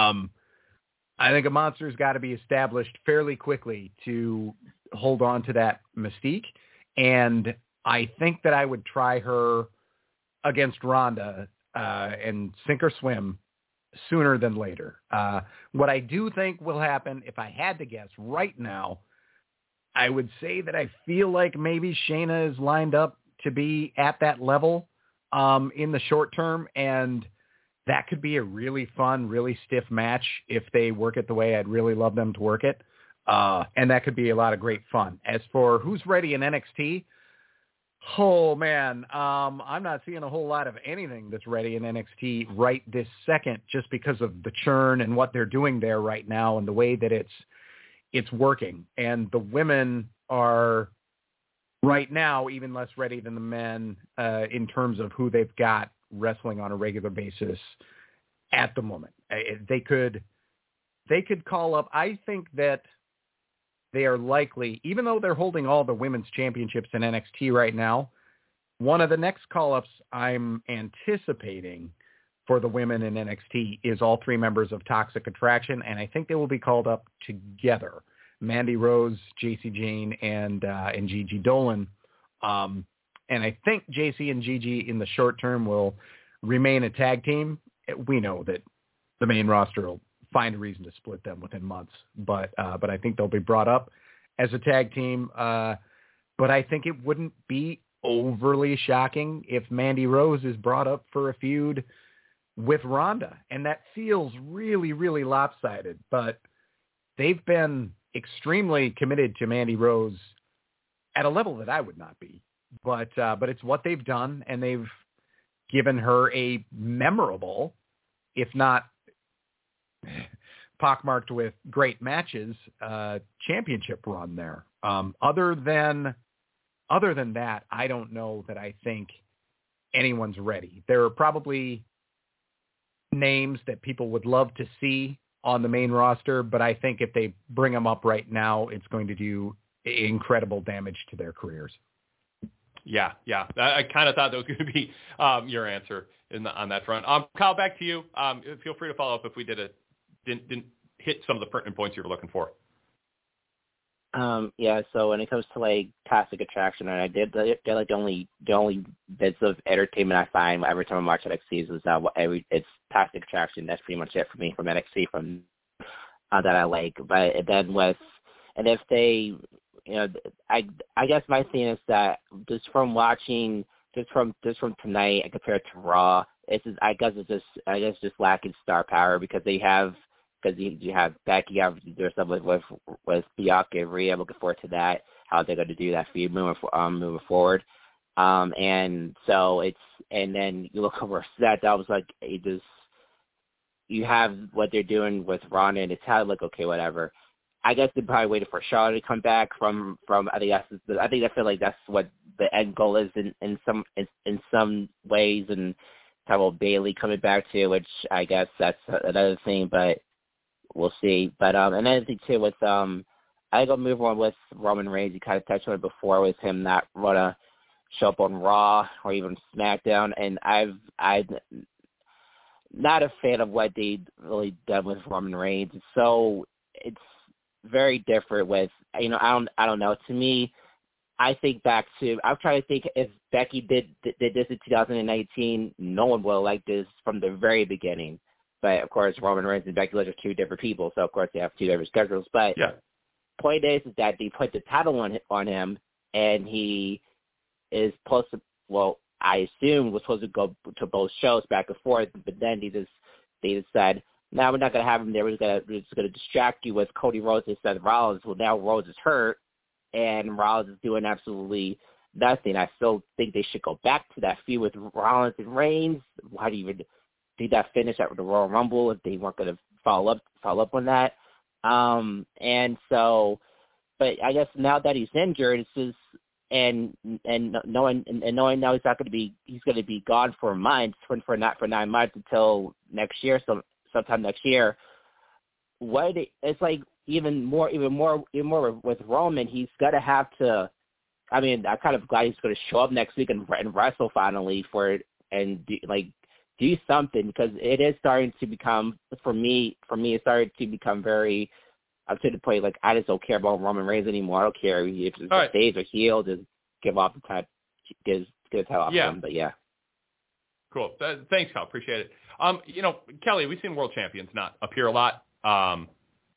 I think a monster's got to be established fairly quickly to hold on to that mystique. And I think that I would try her against Ronda and sink or swim sooner than later. What I do think will happen, if I had to guess right now, I would say that I feel like maybe Shayna is lined up to be at that level in the short term, and that could be a really fun, really stiff match if they work it the way I'd really love them to work it. And that could be a lot of great fun. As for who's ready in NXT, oh, man, I'm not seeing a whole lot of anything that's ready in NXT right this second just because of the churn and what they're doing there right now and the way that it's working. And the women are right now even less ready than the men in terms of who they've got wrestling on a regular basis at the moment. They could call up. I think that they are likely, even though they're holding all the women's championships in NXT right now, one of the next call-ups I'm anticipating for the women in NXT is all three members of Toxic Attraction, and I think they will be called up together. Mandy Rose, JC Jane, and Gigi Dolan. And I think JC and Gigi in the short term will remain a tag team. We know that the main roster will find a reason to split them within months, but I think they'll be brought up as a tag team. But I think it wouldn't be overly shocking if Mandy Rose is brought up for a feud with Ronda, and that feels really, really lopsided. But they've been extremely committed to Mandy Rose at a level that I would not be. But it's what they've done, and they've given her a memorable, if not pockmarked with great matches, championship run there. Other than that, I don't know that I think anyone's ready. There are probably names that people would love to see on the main roster, but I think if they bring them up right now, it's going to do incredible damage to their careers. Yeah. I kind of thought that was going to be your answer on that front. Kyle, back to you. Feel free to follow up if we didn't hit some of the pertinent points you were looking for. Yeah, so when it comes to like Toxic Attraction, and they're like the only bits of entertainment I find every time I watch NXT is that it's Toxic Attraction. That's pretty much it for me from NXT that I like. But then if they, I guess my thing is that just from watching from tonight and compared to Raw, I guess it's just lacking star power because you have Becky, you have to do stuff with Bianca and Rhea. I'm looking forward to that, how they're going to do that feud moving forward. And so and then you look over that was like, you have what they're doing with Ronda, and it's kind of like, okay, whatever. I guess they're probably waiting for Charlotte to come back from I think I feel like that's what the end goal is in some ways, and talk about Bayley coming back too, which I guess that's another thing, but we'll see. But another thing too with I go move on with Roman Reigns. You kind of touched on it before with him not want to show up on Raw or even SmackDown, and I'm not a fan of what they really done with Roman Reigns. So it's very different with I don't know. To me, I think back to I'm trying to think if Becky did this in 2019, no one will like this from the very beginning. But of course, Roman Reigns and Becky Lynch are two different people, so of course they have two different schedules. But point is that they put the title on him, and he is supposed to. Well, I assume was supposed to go to both shows back and forth, but then they just said, "No, we're not going to have him there. We're just going to distract you with Cody Rhodes instead of Rollins." Well, now Rhodes is hurt, and Rollins is doing absolutely nothing. I still think they should go back to that feud with Rollins and Reigns. Why do you even do that finish after the Royal Rumble if they weren't going to follow up on that? And so, but I guess now that he's injured, it's just and knowing now he's going to be gone for months for 9 months until next year, sometime next year. It's like even more with Roman, he's got to have to. I mean, I'm kind of glad he's going to show up next week and wrestle finally for it and do something, because it is starting to become for me it's starting to become very up to the point like I just don't care about Roman Reigns anymore. I don't care if it's stays or healed, just give off the time, get his head off him. But yeah. Cool. Thanks, Kyle. Appreciate it. Kelly, we've seen world champions not appear a lot.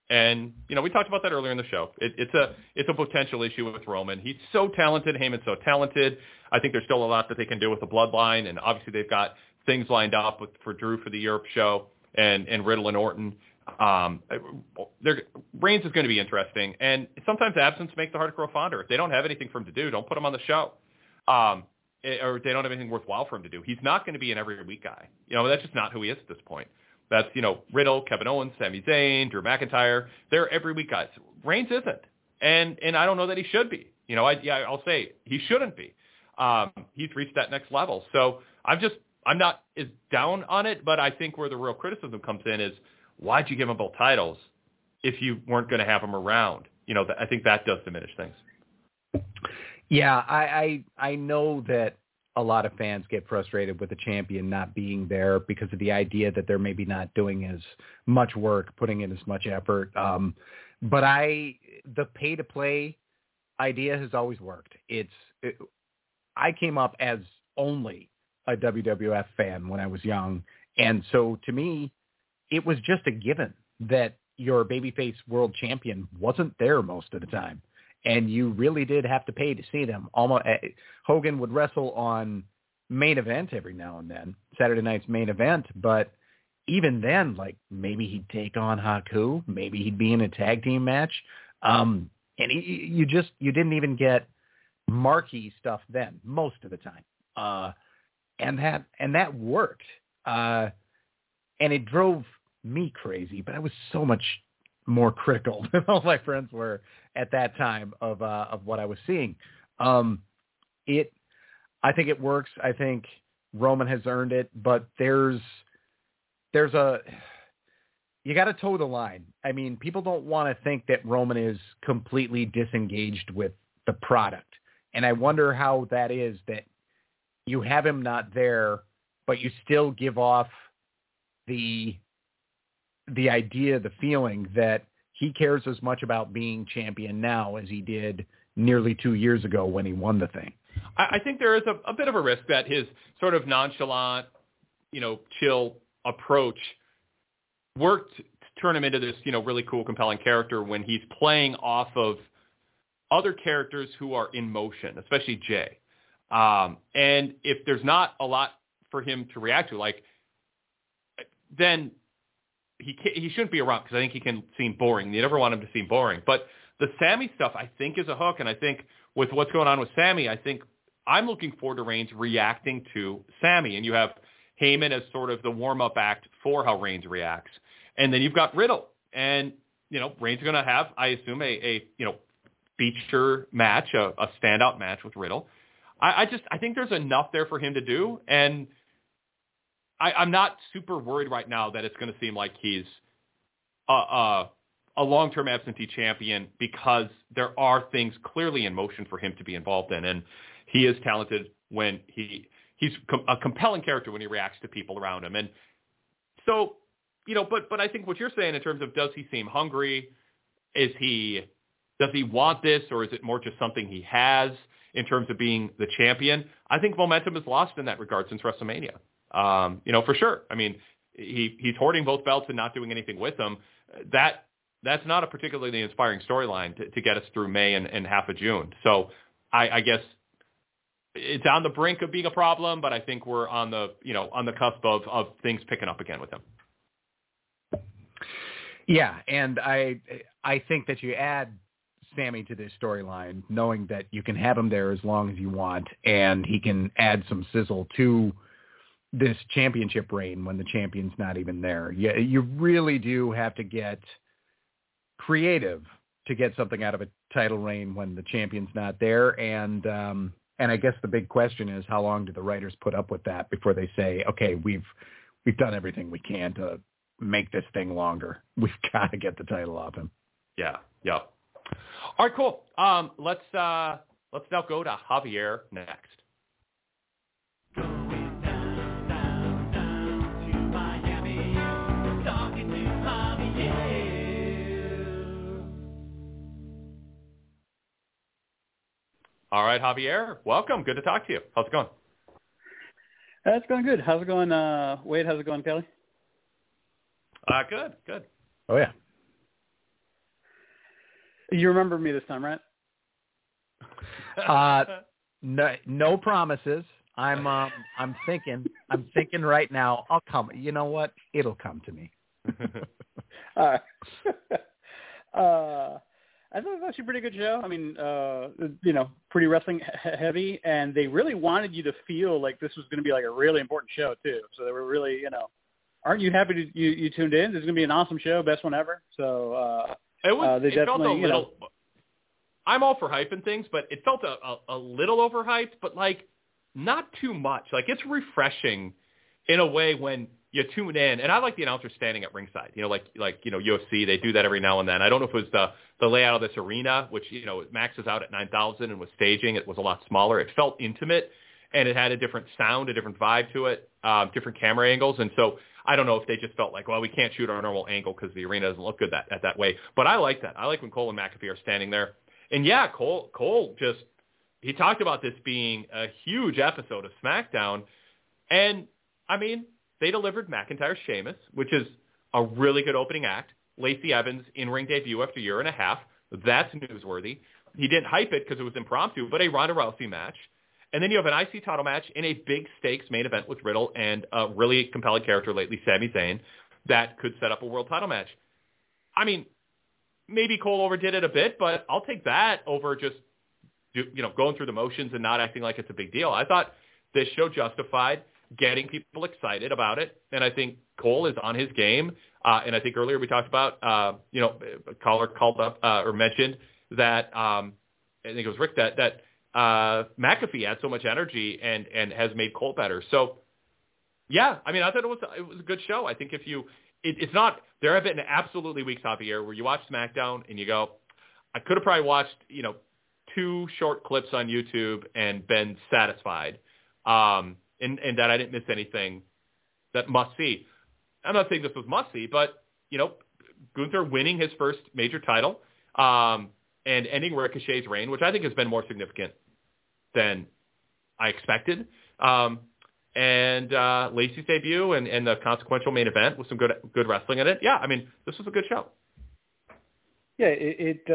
And, we talked about that earlier in the show. It's a potential issue with Roman. He's so talented. Heyman's so talented. I think there's still a lot that they can do with the bloodline. And obviously they've got things lined up for Drew for the Europe show and Riddle and Orton. Reigns is going to be interesting. And sometimes absence makes the heart grow fonder. If they don't have anything for him to do, don't put him on the show. Or they don't have anything worthwhile for him to do. He's not going to be an every week guy. That's just not who he is at this point. That's, Riddle, Kevin Owens, Sami Zayn, Drew McIntyre. They're every week guys. Reigns isn't. And I don't know that he should be. I'll say he shouldn't be. He's reached that next level. So I'm not as down on it, but I think where the real criticism comes in is, why'd you give him both titles if you weren't going to have him around? I think that does diminish things. Yeah, I know that a lot of fans get frustrated with the champion not being there because of the idea that they're maybe not doing as much work, putting in as much effort. But the pay-to-play idea has always worked. I came up as only a WWF fan when I was young. And so to me, it was just a given that your babyface world champion wasn't there most of the time. And you really did have to pay to see them. Hogan would wrestle on Main Event every now and then, Saturday night's Main Event. But even then, maybe he'd take on Haku. Maybe he'd be in a tag team match. And you didn't even get marquee stuff then most of the time. And that worked. And it drove me crazy, but I was so much more critical than all my friends were at that time of what I was seeing. I think it works. I think Roman has earned it, but you got to toe the line. I mean, people don't want to think that Roman is completely disengaged with the product. And I wonder how that is, that you have him not there, but you still give off the idea, the feeling that he cares as much about being champion now as he did nearly 2 years ago when he won the thing. I think there is a bit of a risk that his sort of nonchalant, chill approach worked to turn him into this, really cool, compelling character when he's playing off of other characters who are in motion, especially Jay. And if there's not a lot for him to react to, then he shouldn't be around, because I think he can seem boring. You never want him to seem boring. But the Sammy stuff, I think, is a hook. And I think with what's going on with Sammy, I think I'm looking forward to Reigns reacting to Sammy. And you have Heyman as sort of the warm-up act for how Reigns reacts. And then you've got Riddle. And, Reigns is going to have, I assume, a feature match, a standout match with Riddle. I think there's enough there for him to do. And I'm not super worried right now that it's going to seem like he's a long-term absentee champion, because there are things clearly in motion for him to be involved in. And he is talented when he's a compelling character when he reacts to people around him. And so, but I think what you're saying in terms of, does he seem hungry? Does he want this, or is it more just something he has in terms of being the champion? I think momentum is lost in that regard since WrestleMania. For sure. I mean, he's hoarding both belts and not doing anything with them. That's not a particularly inspiring storyline to get us through May and half of June. So I guess it's on the brink of being a problem, but I think we're on the cusp of things picking up again with him. Yeah. And I think that you add Sammy to this storyline, knowing that you can have him there as long as you want, and he can add some sizzle to this championship reign when the champion's not even there. You really do have to get creative to get something out of a title reign when the champion's not there. And I guess the big question is, how long do the writers put up with that before they say, okay, we've done everything we can to make this thing longer. We've got to get the title off him. Yeah. Yep. All right, cool. Let's now go to Javier next. All right, Javier, welcome. Good to talk to you. How's it going? It's going good. How's it going, Wade? How's it going, Kelly? Good. Oh, yeah. You remember me this time, right? No promises. I'm thinking right now. I'll come. You know what? It'll come to me. All right. I thought it was actually a pretty good show. I mean, pretty wrestling heavy, and they really wanted you to feel like this was going to be like a really important show too. So they were really, aren't you happy you tuned in? This is going to be an awesome show, best one ever. So it felt a little. I'm all for hyping things, but it felt a little overhyped, but like not too much. Like it's refreshing in a way when you tune in, and I like the announcers standing at ringside. Like UFC, they do that every now and then. I don't know if it was the layout of this arena, which maxes out at 9,000 and was staging. It was a lot smaller. It felt intimate, and it had a different sound, a different vibe to it, different camera angles, and so I don't know if they just felt like, well, we can't shoot our normal angle because the arena doesn't look good at that way. But I like that. I like when Cole and McAfee are standing there. And yeah, Cole he talked about this being a huge episode of SmackDown. And, I mean, they delivered McIntyre Sheamus, which is a really good opening act. Lacey Evans in-ring debut after a year and a half. That's newsworthy. He didn't hype it because it was impromptu, but a Ronda Rousey match. And then you have an IC title match in a big stakes main event with Riddle and a really compelling character lately, Sami Zayn, that could set up a world title match. I mean, maybe Cole overdid it a bit, but I'll take that over just going through the motions and not acting like it's a big deal. I thought this show justified getting people excited about it, and I think Cole is on his game. And I think earlier we talked about, a caller called up or mentioned that I think it was Rick that McAfee had so much energy and has made Cole better. So, yeah, I mean, I thought it was a good show. I think it's not. There have been absolutely weeks, Javier, where you watch SmackDown and you go, I could have probably watched 2 short clips on YouTube and been satisfied, and that I didn't miss anything that must see. I'm not saying this was must see, but Gunther winning his first major title and ending Ricochet's reign, which I think has been more significant than I expected. And Lacey's debut and the consequential main event with some good wrestling in it. Yeah, I mean, this was a good show. Yeah, it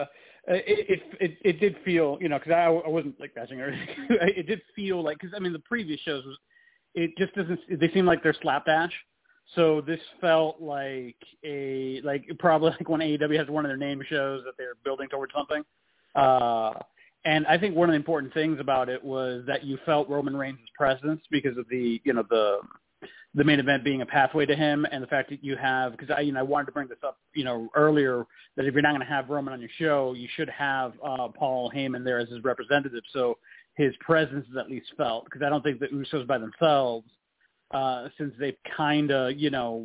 did feel, because I wasn't like bashing or anything. It did feel like, because I mean, the previous shows it just doesn't. They seem like they're slapdash. So this felt like probably like when AEW has one of their name shows that they're building towards something. And I think one of the important things about it was that you felt Roman Reigns' presence because of the main event being a pathway to him, and the fact that you have, because I wanted to bring this up earlier, that if you're not going to have Roman on your show, you should have Paul Heyman there as his representative, so his presence is at least felt. Because I don't think the Usos by themselves, since they kind of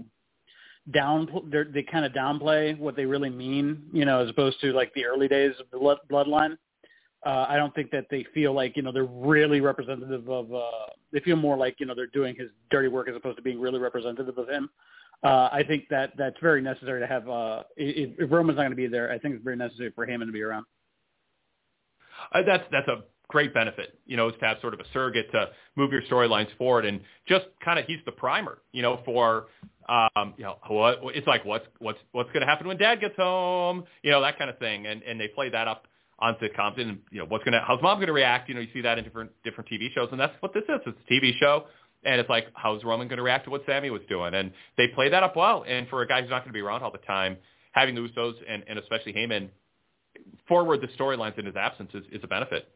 they kind of downplay what they really mean, as opposed to like the early days of the bloodline. I don't think that they feel like, they're really representative of, they feel more like, they're doing his dirty work as opposed to being really representative of him. I think that's very necessary to have, if Roman's not going to be there, I think it's very necessary for Heyman to be around. That's a great benefit, is to have sort of a surrogate to move your storylines forward, and just kind of, he's the primer, for, it's like, what's going to happen when Dad gets home, that kind of thing. And they play that up on sitcoms, and how's Mom going to react? You see that in different TV shows, and that's what this is. It's a TV show, and it's like, how's Roman going to react to what Sami was doing? And they play that up well. And for a guy who's not going to be around all the time, having the Usos and especially Heyman forward the storylines in his absence is a benefit.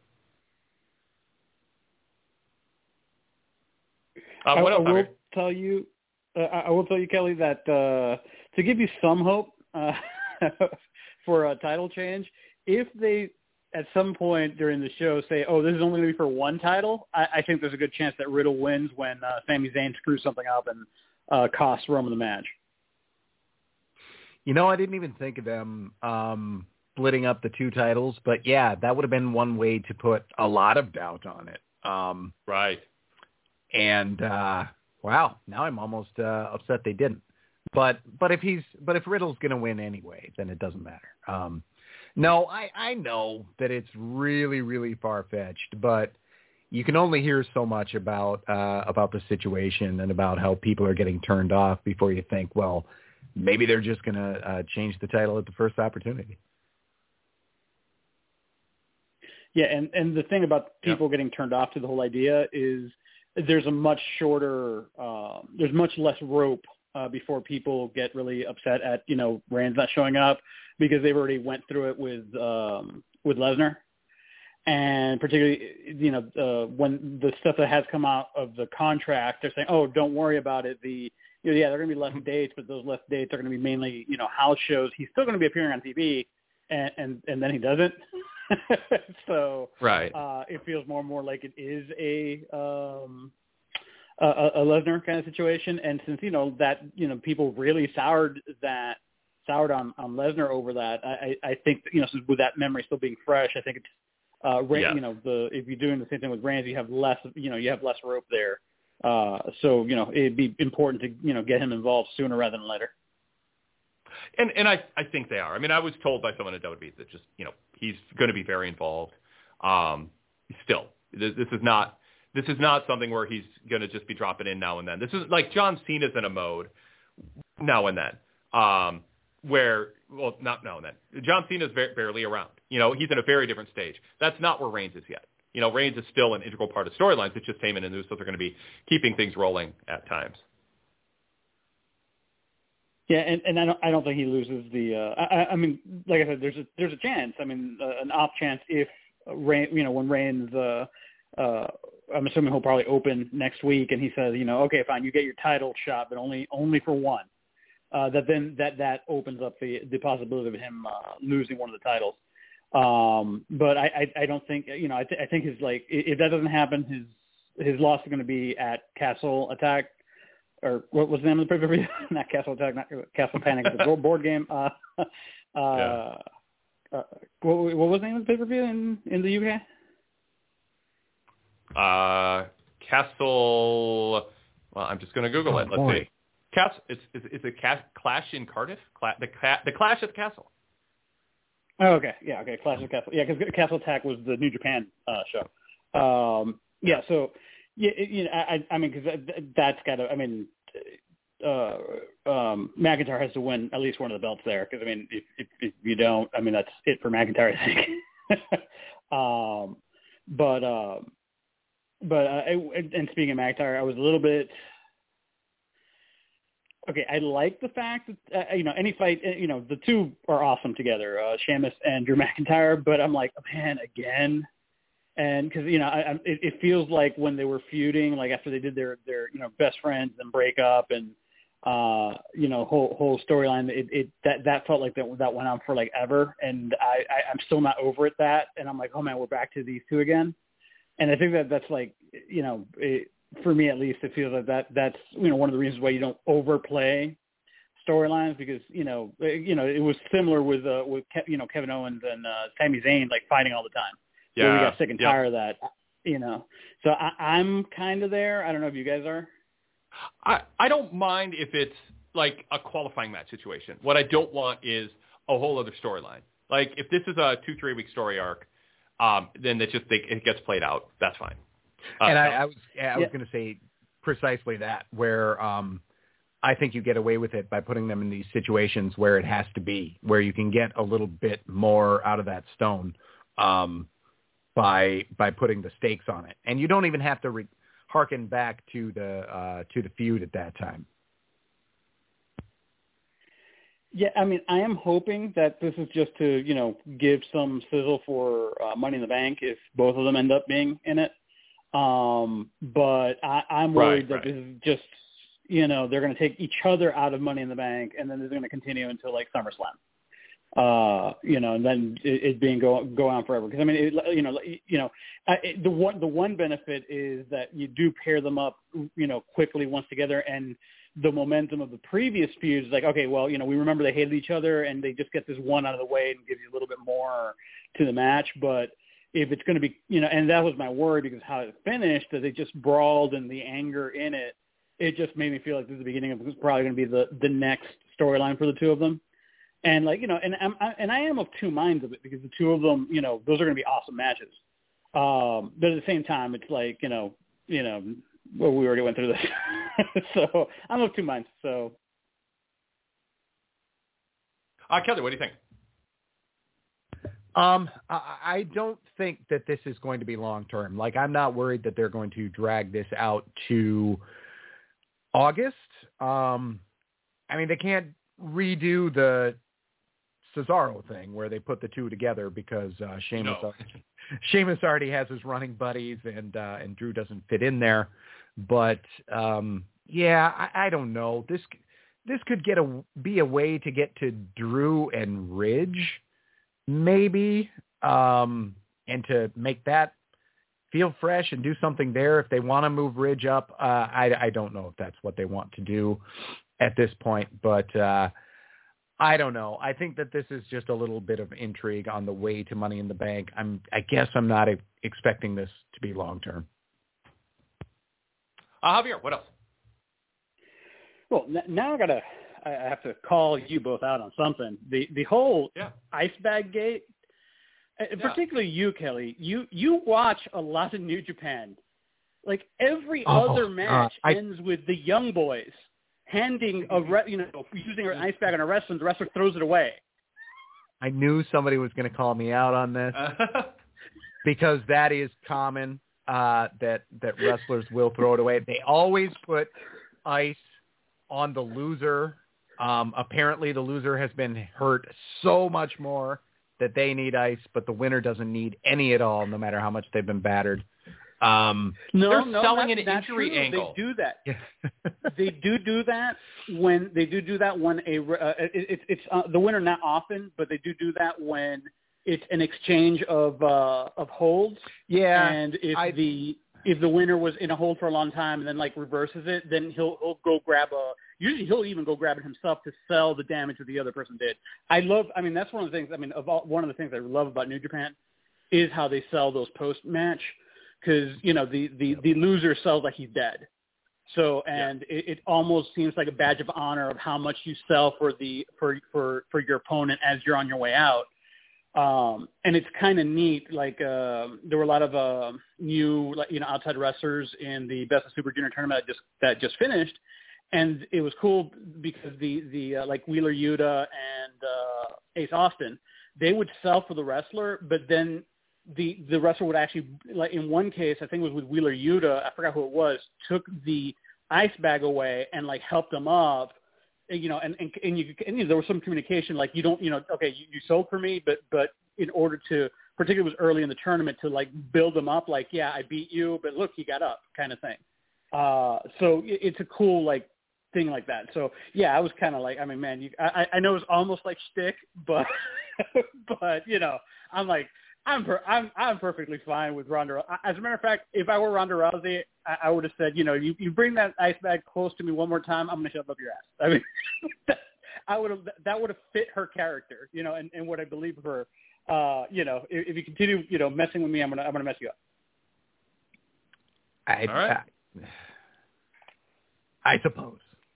I will tell you, Kelly, that to give you some hope for a title change, if they at some point during the show say, oh, this is only going to be for one title, I think there's a good chance that Riddle wins when Sami Zayn screws something up and costs Roman the match. I didn't even think of them splitting up the 2 titles, but yeah, that would have been one way to put a lot of doubt on it. Right. And wow, now I'm almost upset they didn't. But if Riddle's going to win anyway, then it doesn't matter. No, I know that it's really, really far-fetched, but you can only hear so much about the situation and about how people are getting turned off before you think, well, maybe they're just going to change the title at the first opportunity. Yeah, and the thing about people getting turned off to the whole idea is there's a much shorter, there's much less rope before people get really upset at, Reigns not showing up, because they've already went through it with Lesnar. And particularly, when the stuff that has come out of the contract, they're saying, oh, don't worry about it. There are going to be less dates, but those less dates are going to be mainly, house shows. He's still going to be appearing on TV, and then he doesn't. So right. It feels more and more like it is a Lesnar kind of situation. And since, people really soured on Lesnar over that, I think, with that memory still being fresh, I think it's, if you're doing the same thing with Reigns, you have less rope there. So it'd be important to, get him involved sooner rather than later. And I think they are. I mean, I was told by someone at WWE that just, he's going to be very involved. Still, this is not something where he's going to just be dropping in now and then. This is like John Cena's in a mode now and then, not now and then. John Cena's barely around. He's in a very different stage. That's not where Reigns is yet. Reigns is still an integral part of storylines. It's just Heyman and the Usos are going to be keeping things rolling at times. Yeah, and I don't think he loses the. I mean, like I said, there's a chance. I mean, an off chance if when Reigns. I'm assuming he'll probably open next week, and he says, okay, fine, you get your title shot, but only for one. That opens up the possibility of him losing one of the titles. But I don't think I think his if that doesn't happen, his loss is going to be at Castle Attack. Or what was the name of the pay-per-view? Not Castle Attack, not Castle Panic, the board game. What was the name of the pay-per-view in the UK? Castle. Well, I'm just going to Google it. Let's see. Is it Clash in Cardiff? The Clash at the Castle. Oh, okay. Yeah. Okay. Clash at the Castle. Yeah, because Castle Attack was the New Japan show. Yeah. So. Yeah, I mean, because that's got to. I mean, McIntyre has to win at least one of the belts there. Because I mean, if you don't, I mean, that's it for McIntyre, I think. And speaking of McIntyre, I was a little bit. Okay, I like the fact that any fight, the two are awesome together, Sheamus and Drew McIntyre. But I'm like, man, again. And because it feels like when they were feuding, like after they did their best friends and break up and whole storyline, that felt like that went on for like ever, and I'm still not over it. And I'm like, oh man, we're back to these two again. And I think that's like for me at least, it feels like that's one of the reasons why you don't overplay storylines, because it was similar with Kevin Owens and Sami Zayn like fighting all the time. Yeah, we got sick and tired of that, So I'm kind of there. I don't know if you guys are. I don't mind if it's like a qualifying match situation. What I don't want is a whole other storyline. Like if this is a 2-3 week story arc, then it gets played out. That's fine. And I was going to say precisely that, where I think you get away with it by putting them in these situations where it has to be, where you can get a little bit more out of that stone. By putting the stakes on it, and you don't even have to harken back to the feud at that time. Yeah, I mean, I am hoping that this is just to give some sizzle for Money in the Bank if both of them end up being in it. But I'm worried that this is just they're going to take each other out of Money in the Bank, and then this is going to continue until like SummerSlam. And then it being go on forever. Because I mean, the one benefit is that you do pair them up, quickly once together, and the momentum of the previous feuds, like, okay, well, we remember they hated each other, and they just get this one out of the way and gives you a little bit more to the match. But if it's going to be, and that was my worry because how it finished, that they just brawled and the anger in it, it just made me feel like this is the beginning of what's probably going to be the next storyline for the two of them. And like, and I am of two minds of it because the two of them, those are going to be awesome matches. But at the same time, it's like, well, we already went through this. So I'm of two minds. So. Kelly, what do you think? I don't think that this is going to be long term. Like, I'm not worried that they're going to drag this out to August. I mean, they can't redo the Cesaro thing where they put the two together because Sheamus already has his running buddies and Drew doesn't fit in there. But I don't know. This could be a way to get to Drew and Ridge, maybe, and to make that feel fresh and do something there. If they want to move Ridge up, I don't know if that's what they want to do at this point, but I don't know. I think that this is just a little bit of intrigue on the way to Money in the Bank. I guess I'm not expecting this to be long term. Javier, what else? Well, now I have to call you both out on something. The whole ice bag gate, particularly you, Kelly. You watch a lot of New Japan. Like every other match ends with the Young Boys handing using an ice bag on a wrestler, and the wrestler throws it away. I knew somebody was going to call me out on this because that is common. That wrestlers will throw it away. They always put ice on the loser. Apparently the loser has been hurt so much more that they need ice, but the winner doesn't need any at all, no matter how much they've been battered. They're selling an injury angle. They do that. They do that when it's the winner, not often, but they do that when it's an exchange of holds. Yeah, and if the winner was in a hold for a long time and then like reverses it, then he'll go grab usually he'll even go grab it himself to sell the damage that the other person did. That's one of the things. One of the things I love about New Japan is how they sell those post match. Because, the loser sells like he's dead. So, it almost seems like a badge of honor of how much you sell for your opponent as you're on your way out. And it's kind of neat. Like, there were a lot of new, outside wrestlers in the Best of Super Junior tournament that just finished. And it was cool because the like Wheeler Yuta and Ace Austin, they would sell for the wrestler, but then the wrestler would actually, like in one case, I think it was with Wheeler Yuta, I forgot who it was, took the ice bag away and like helped him up, and there was some communication, like you sold for me, but in order to, particularly it was early in the tournament, to like build him up, like, yeah, I beat you, but look, he got up, kind of thing. So it's a cool like thing like that. So yeah, I was kind of like, I know it's almost like shtick, but I'm like, I'm perfectly fine with Ronda. As a matter of fact, if I were Ronda Rousey, I would have said, you bring that ice bag close to me one more time, I'm going to shove up your ass. That would have fit her character, and what I believe of her. If you continue, messing with me, I'm going to mess you up. All right. I suppose.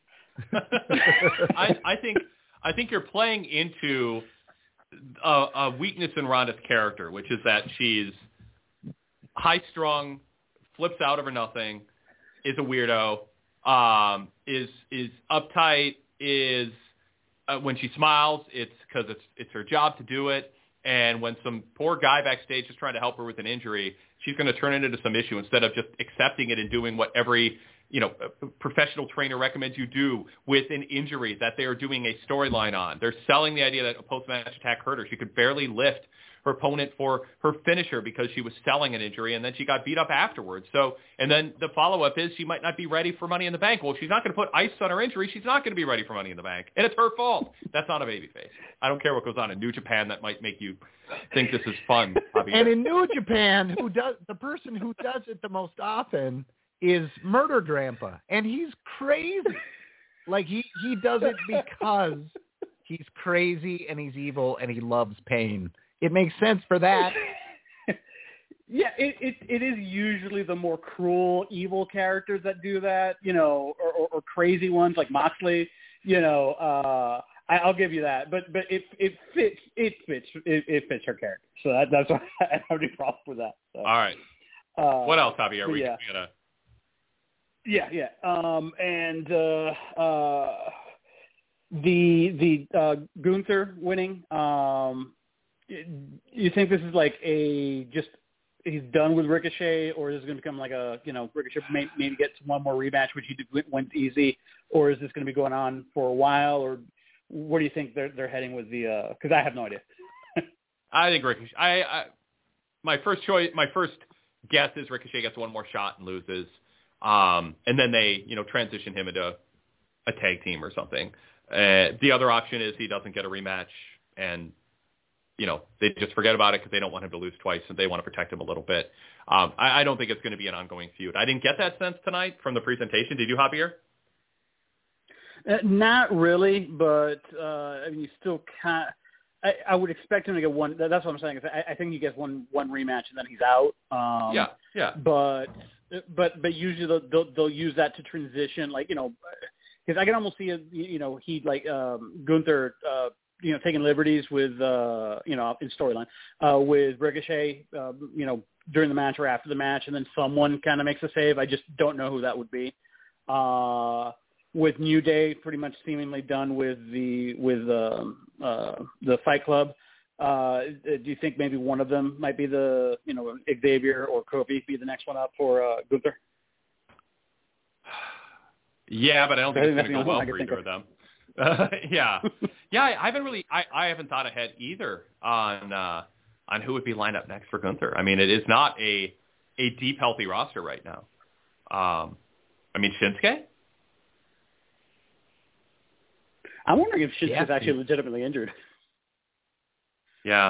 I think you're playing into a weakness in Ronda's character, which is that she's high-strung, flips out over nothing, is a weirdo, is uptight, is when she smiles, it's because it's her job to do it, and when some poor guy backstage is trying to help her with an injury, she's going to turn it into some issue instead of just accepting it and doing what every professional trainer recommends you do with an injury that they are doing a storyline on. They're selling the idea that a post-match attack hurt her. She could barely lift her opponent for her finisher because she was selling an injury, and then she got beat up afterwards. So, and then the follow-up is she might not be ready for Money in the Bank. Well, if she's not going to put ice on her injury, she's not going to be ready for Money in the Bank, and it's her fault. That's not a babyface. I don't care what goes on in New Japan that might make you think this is fun. And in New Japan, the person who does it the most often is Murder Grandpa, and he's crazy. Like he does it because he's crazy and he's evil and he loves pain. It makes sense for that. Yeah, it is usually the more cruel, evil characters that do that, or crazy ones like Moxley. I'll give you that, but it fits her character. So that's why I don't have any problem with that. So. All right. What else, Javier? We gotta. Yeah. And the Gunther winning, you think this is like he's done with Ricochet, or is it going to become like Ricochet maybe gets one more rematch, which he did went easy, or is this going to be going on for a while, or where do you think they're heading with the? Because I have no idea. I think Ricochet. My first guess is Ricochet gets one more shot and loses, and then they transition him into a tag team or something. The other option is he doesn't get a rematch, and they just forget about it because they don't want him to lose twice, and they want to protect him a little bit. I don't think it's going to be an ongoing feud. I didn't get that sense tonight from the presentation. Did you, Javier? Not really, but you still can't. I would expect him to get one. That's what I'm saying. I think he gets one rematch and then he's out. Yeah. But usually they'll use that to transition, because I can almost see he Gunther taking liberties with in storyline with Ricochet during the match or after the match, and then someone kind of makes a save. I just don't know who that would be. With New Day pretty much seemingly done with the Fight Club, do you think maybe one of them might be the Xavier or Kofi be the next one up for Gunther? Yeah, but I don't think it's going to go well for either of them. Yeah. I haven't thought ahead either on who would be lined up next for Gunther. I mean, it is not a deep, healthy roster right now. Shinsuke? I'm wondering if Shinsuke's actually legitimately injured. Yeah.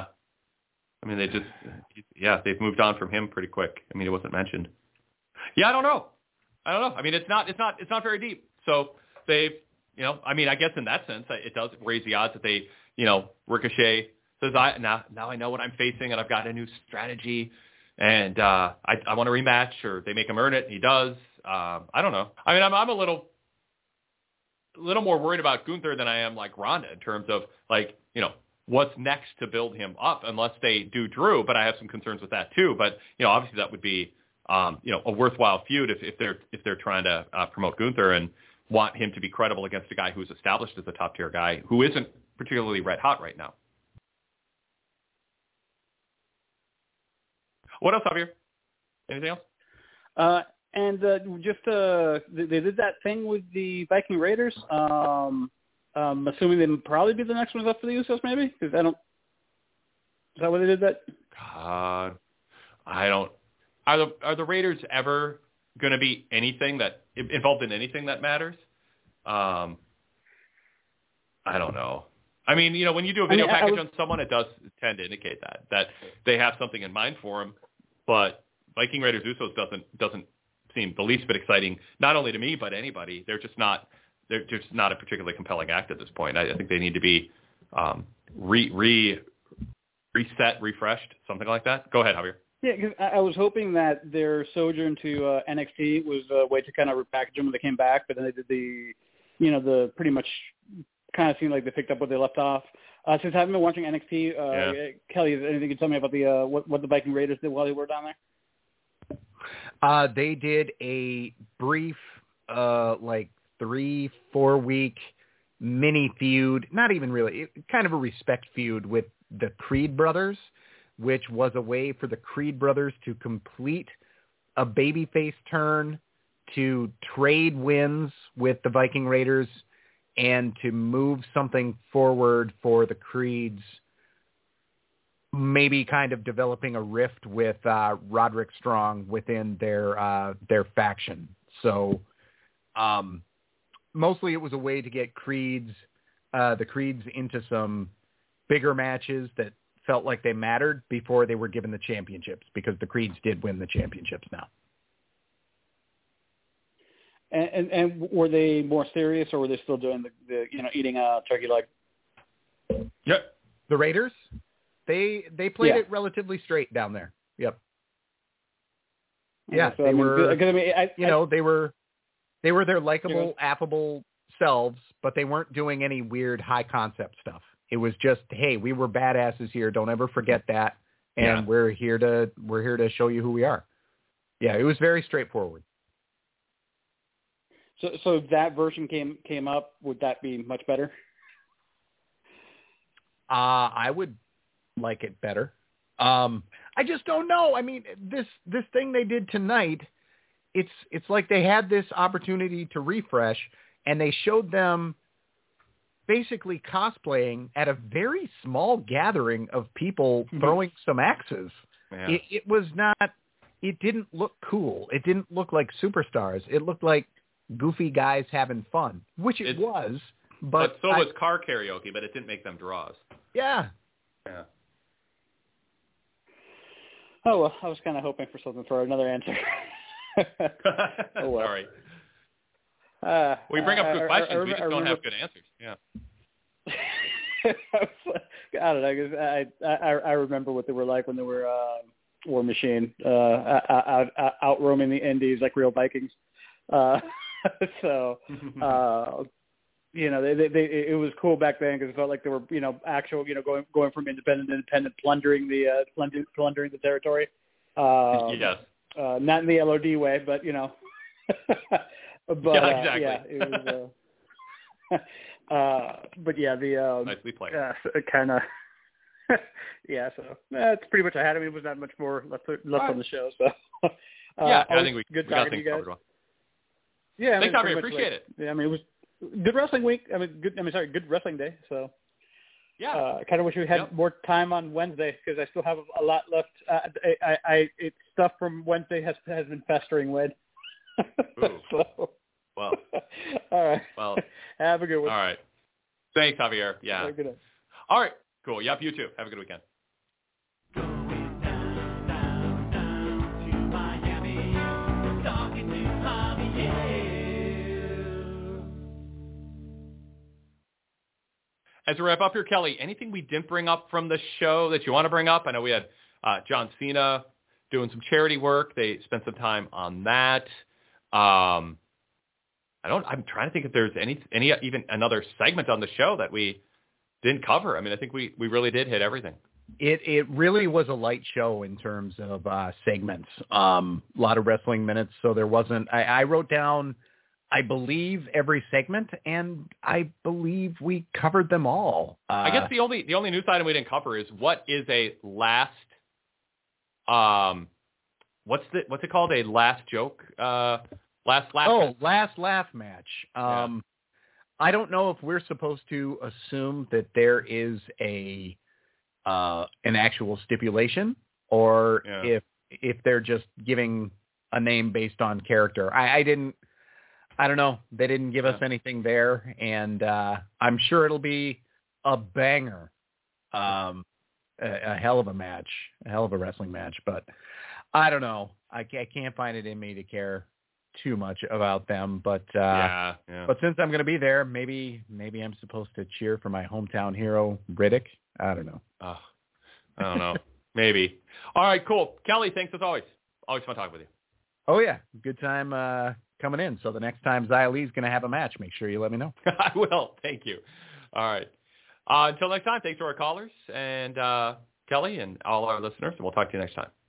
They've moved on from him pretty quick. It wasn't mentioned. Yeah, I don't know. It's not very deep. So they've, I guess in that sense, it does raise the odds that they, Ricochet says, now I know what I'm facing and I've got a new strategy and I want a rematch, or they make him earn it. And he does. I don't know. I'm a little more worried about Gunther than I am like Ronda in terms of what's next to build him up, unless they do Drew. But I have some concerns with that too. But obviously that would be a worthwhile feud if they're trying to promote Gunther and want him to be credible against a guy who's established as a top tier guy who isn't particularly red hot right now. What else, Javier? Anything else? And they did that thing with the Viking Raiders. Assuming they'd probably be the next ones up for the Usos, maybe? Because is that why they did that? God, I don't. Are the Raiders ever going to be anything that involved in anything that matters? I don't know. When you do a video package on someone, it does tend to indicate that they have something in mind for them. But Viking Raiders Usos doesn't seem the least bit exciting, not only to me but anybody. They're just not a particularly compelling act at this point. I think they need to be reset, refreshed, something like that. Go ahead, Javier. Yeah, because I was hoping that their sojourn to NXT was a way to kind of repackage them when they came back, but then they did the pretty much kind of seemed like they picked up what they left off. Since I haven't been watching NXT, Kelly, is there anything you can tell me about the what the Viking Raiders did while they were down there? They did a brief, 3-4 week mini feud, not even really, kind of a respect feud with the Creed brothers, which was a way for the Creed brothers to complete a babyface turn, to trade wins with the Viking Raiders, and to move something forward for the Creeds, maybe kind of developing a rift with Roderick Strong within their faction. So mostly it was a way to get the Creeds into some bigger matches that felt like they mattered before they were given the championships, because the Creeds did win the championships now. And were they more serious, or were they still doing the eating a turkey leg? Yep. The Raiders, they played it relatively straight down there. Yep. Yeah, they were. They were their likable, affable selves, but they weren't doing any weird high concept stuff. It was just, hey, we were badasses here. Don't ever forget that, and we're here to show you who we are. Yeah, it was very straightforward. So if that version came up, would that be much better? I would like it better. I just don't know. I mean, this thing they did tonight, it's like they had this opportunity to refresh, and they showed them basically cosplaying at a very small gathering of people throwing some axes. Yeah. It was not. It didn't look cool. It didn't look like superstars. It looked like goofy guys having fun, which it was. But so was car karaoke, but it didn't make them draws. Yeah. Yeah. Oh, well, I was kind of hoping for something for another answer. Oh, well. Sorry. We bring up good questions. We just don't have good answers. Yeah. I don't know. I remember what they were like when they were War Machine out roaming the Indies like real Vikings. So it was cool back then because it felt like they were actual going from independent to independent, plundering the territory. Yes. Not in the LOD way, but but yeah, exactly. Yeah, it was. But yeah, the nicely played. Kind of. Yeah, so that's pretty much I had. I mean, it was not much more left on the show. So yeah, I think we talking to you guys. Well. Yeah, thanks, Tommy. Appreciate it. Yeah, I mean, it was good wrestling week. Good wrestling day. So yeah, kind of wish we had more time on Wednesday because I still have a lot left. It's stuff from Wednesday has been festering with. So. Well. All right. Well. Have a good one. All right. Thanks, Javier. Yeah. Have a good night. All right. Cool. Yep. You too. Have a good weekend. As we wrap up here, Kelly, anything we didn't bring up from the show that you want to bring up? I know we had John Cena doing some charity work. They spent some time on that. I'm trying to think if there's any even another segment on the show that we didn't cover. I mean, I think we really did hit everything. It really was a light show in terms of segments. A lot of wrestling minutes, so there wasn't. I wrote down, I believe, every segment, and I believe we covered them all. I guess the only news item we didn't cover is what is a last. What's it called? A last joke. Last laugh. Oh, last laugh match. I don't know if we're supposed to assume that there is an actual stipulation, or if they're just giving a name based on character. I don't know. They didn't give us anything there, and I'm sure it'll be a banger, a hell of a match, a hell of a wrestling match. But I don't know. I can't find it in me to care too much about them. But but since I'm going to be there, maybe I'm supposed to cheer for my hometown hero, Riddick. I don't know. I don't know. Maybe. All right, cool. Kelly, thanks as always. Always fun talking with you. Oh, yeah. Good time coming in. So the next time Xia Li's going to have a match, make sure you let me know. I will. Thank you. All right. Until next time, thanks to our callers and Kelly and all our listeners, and we'll talk to you next time.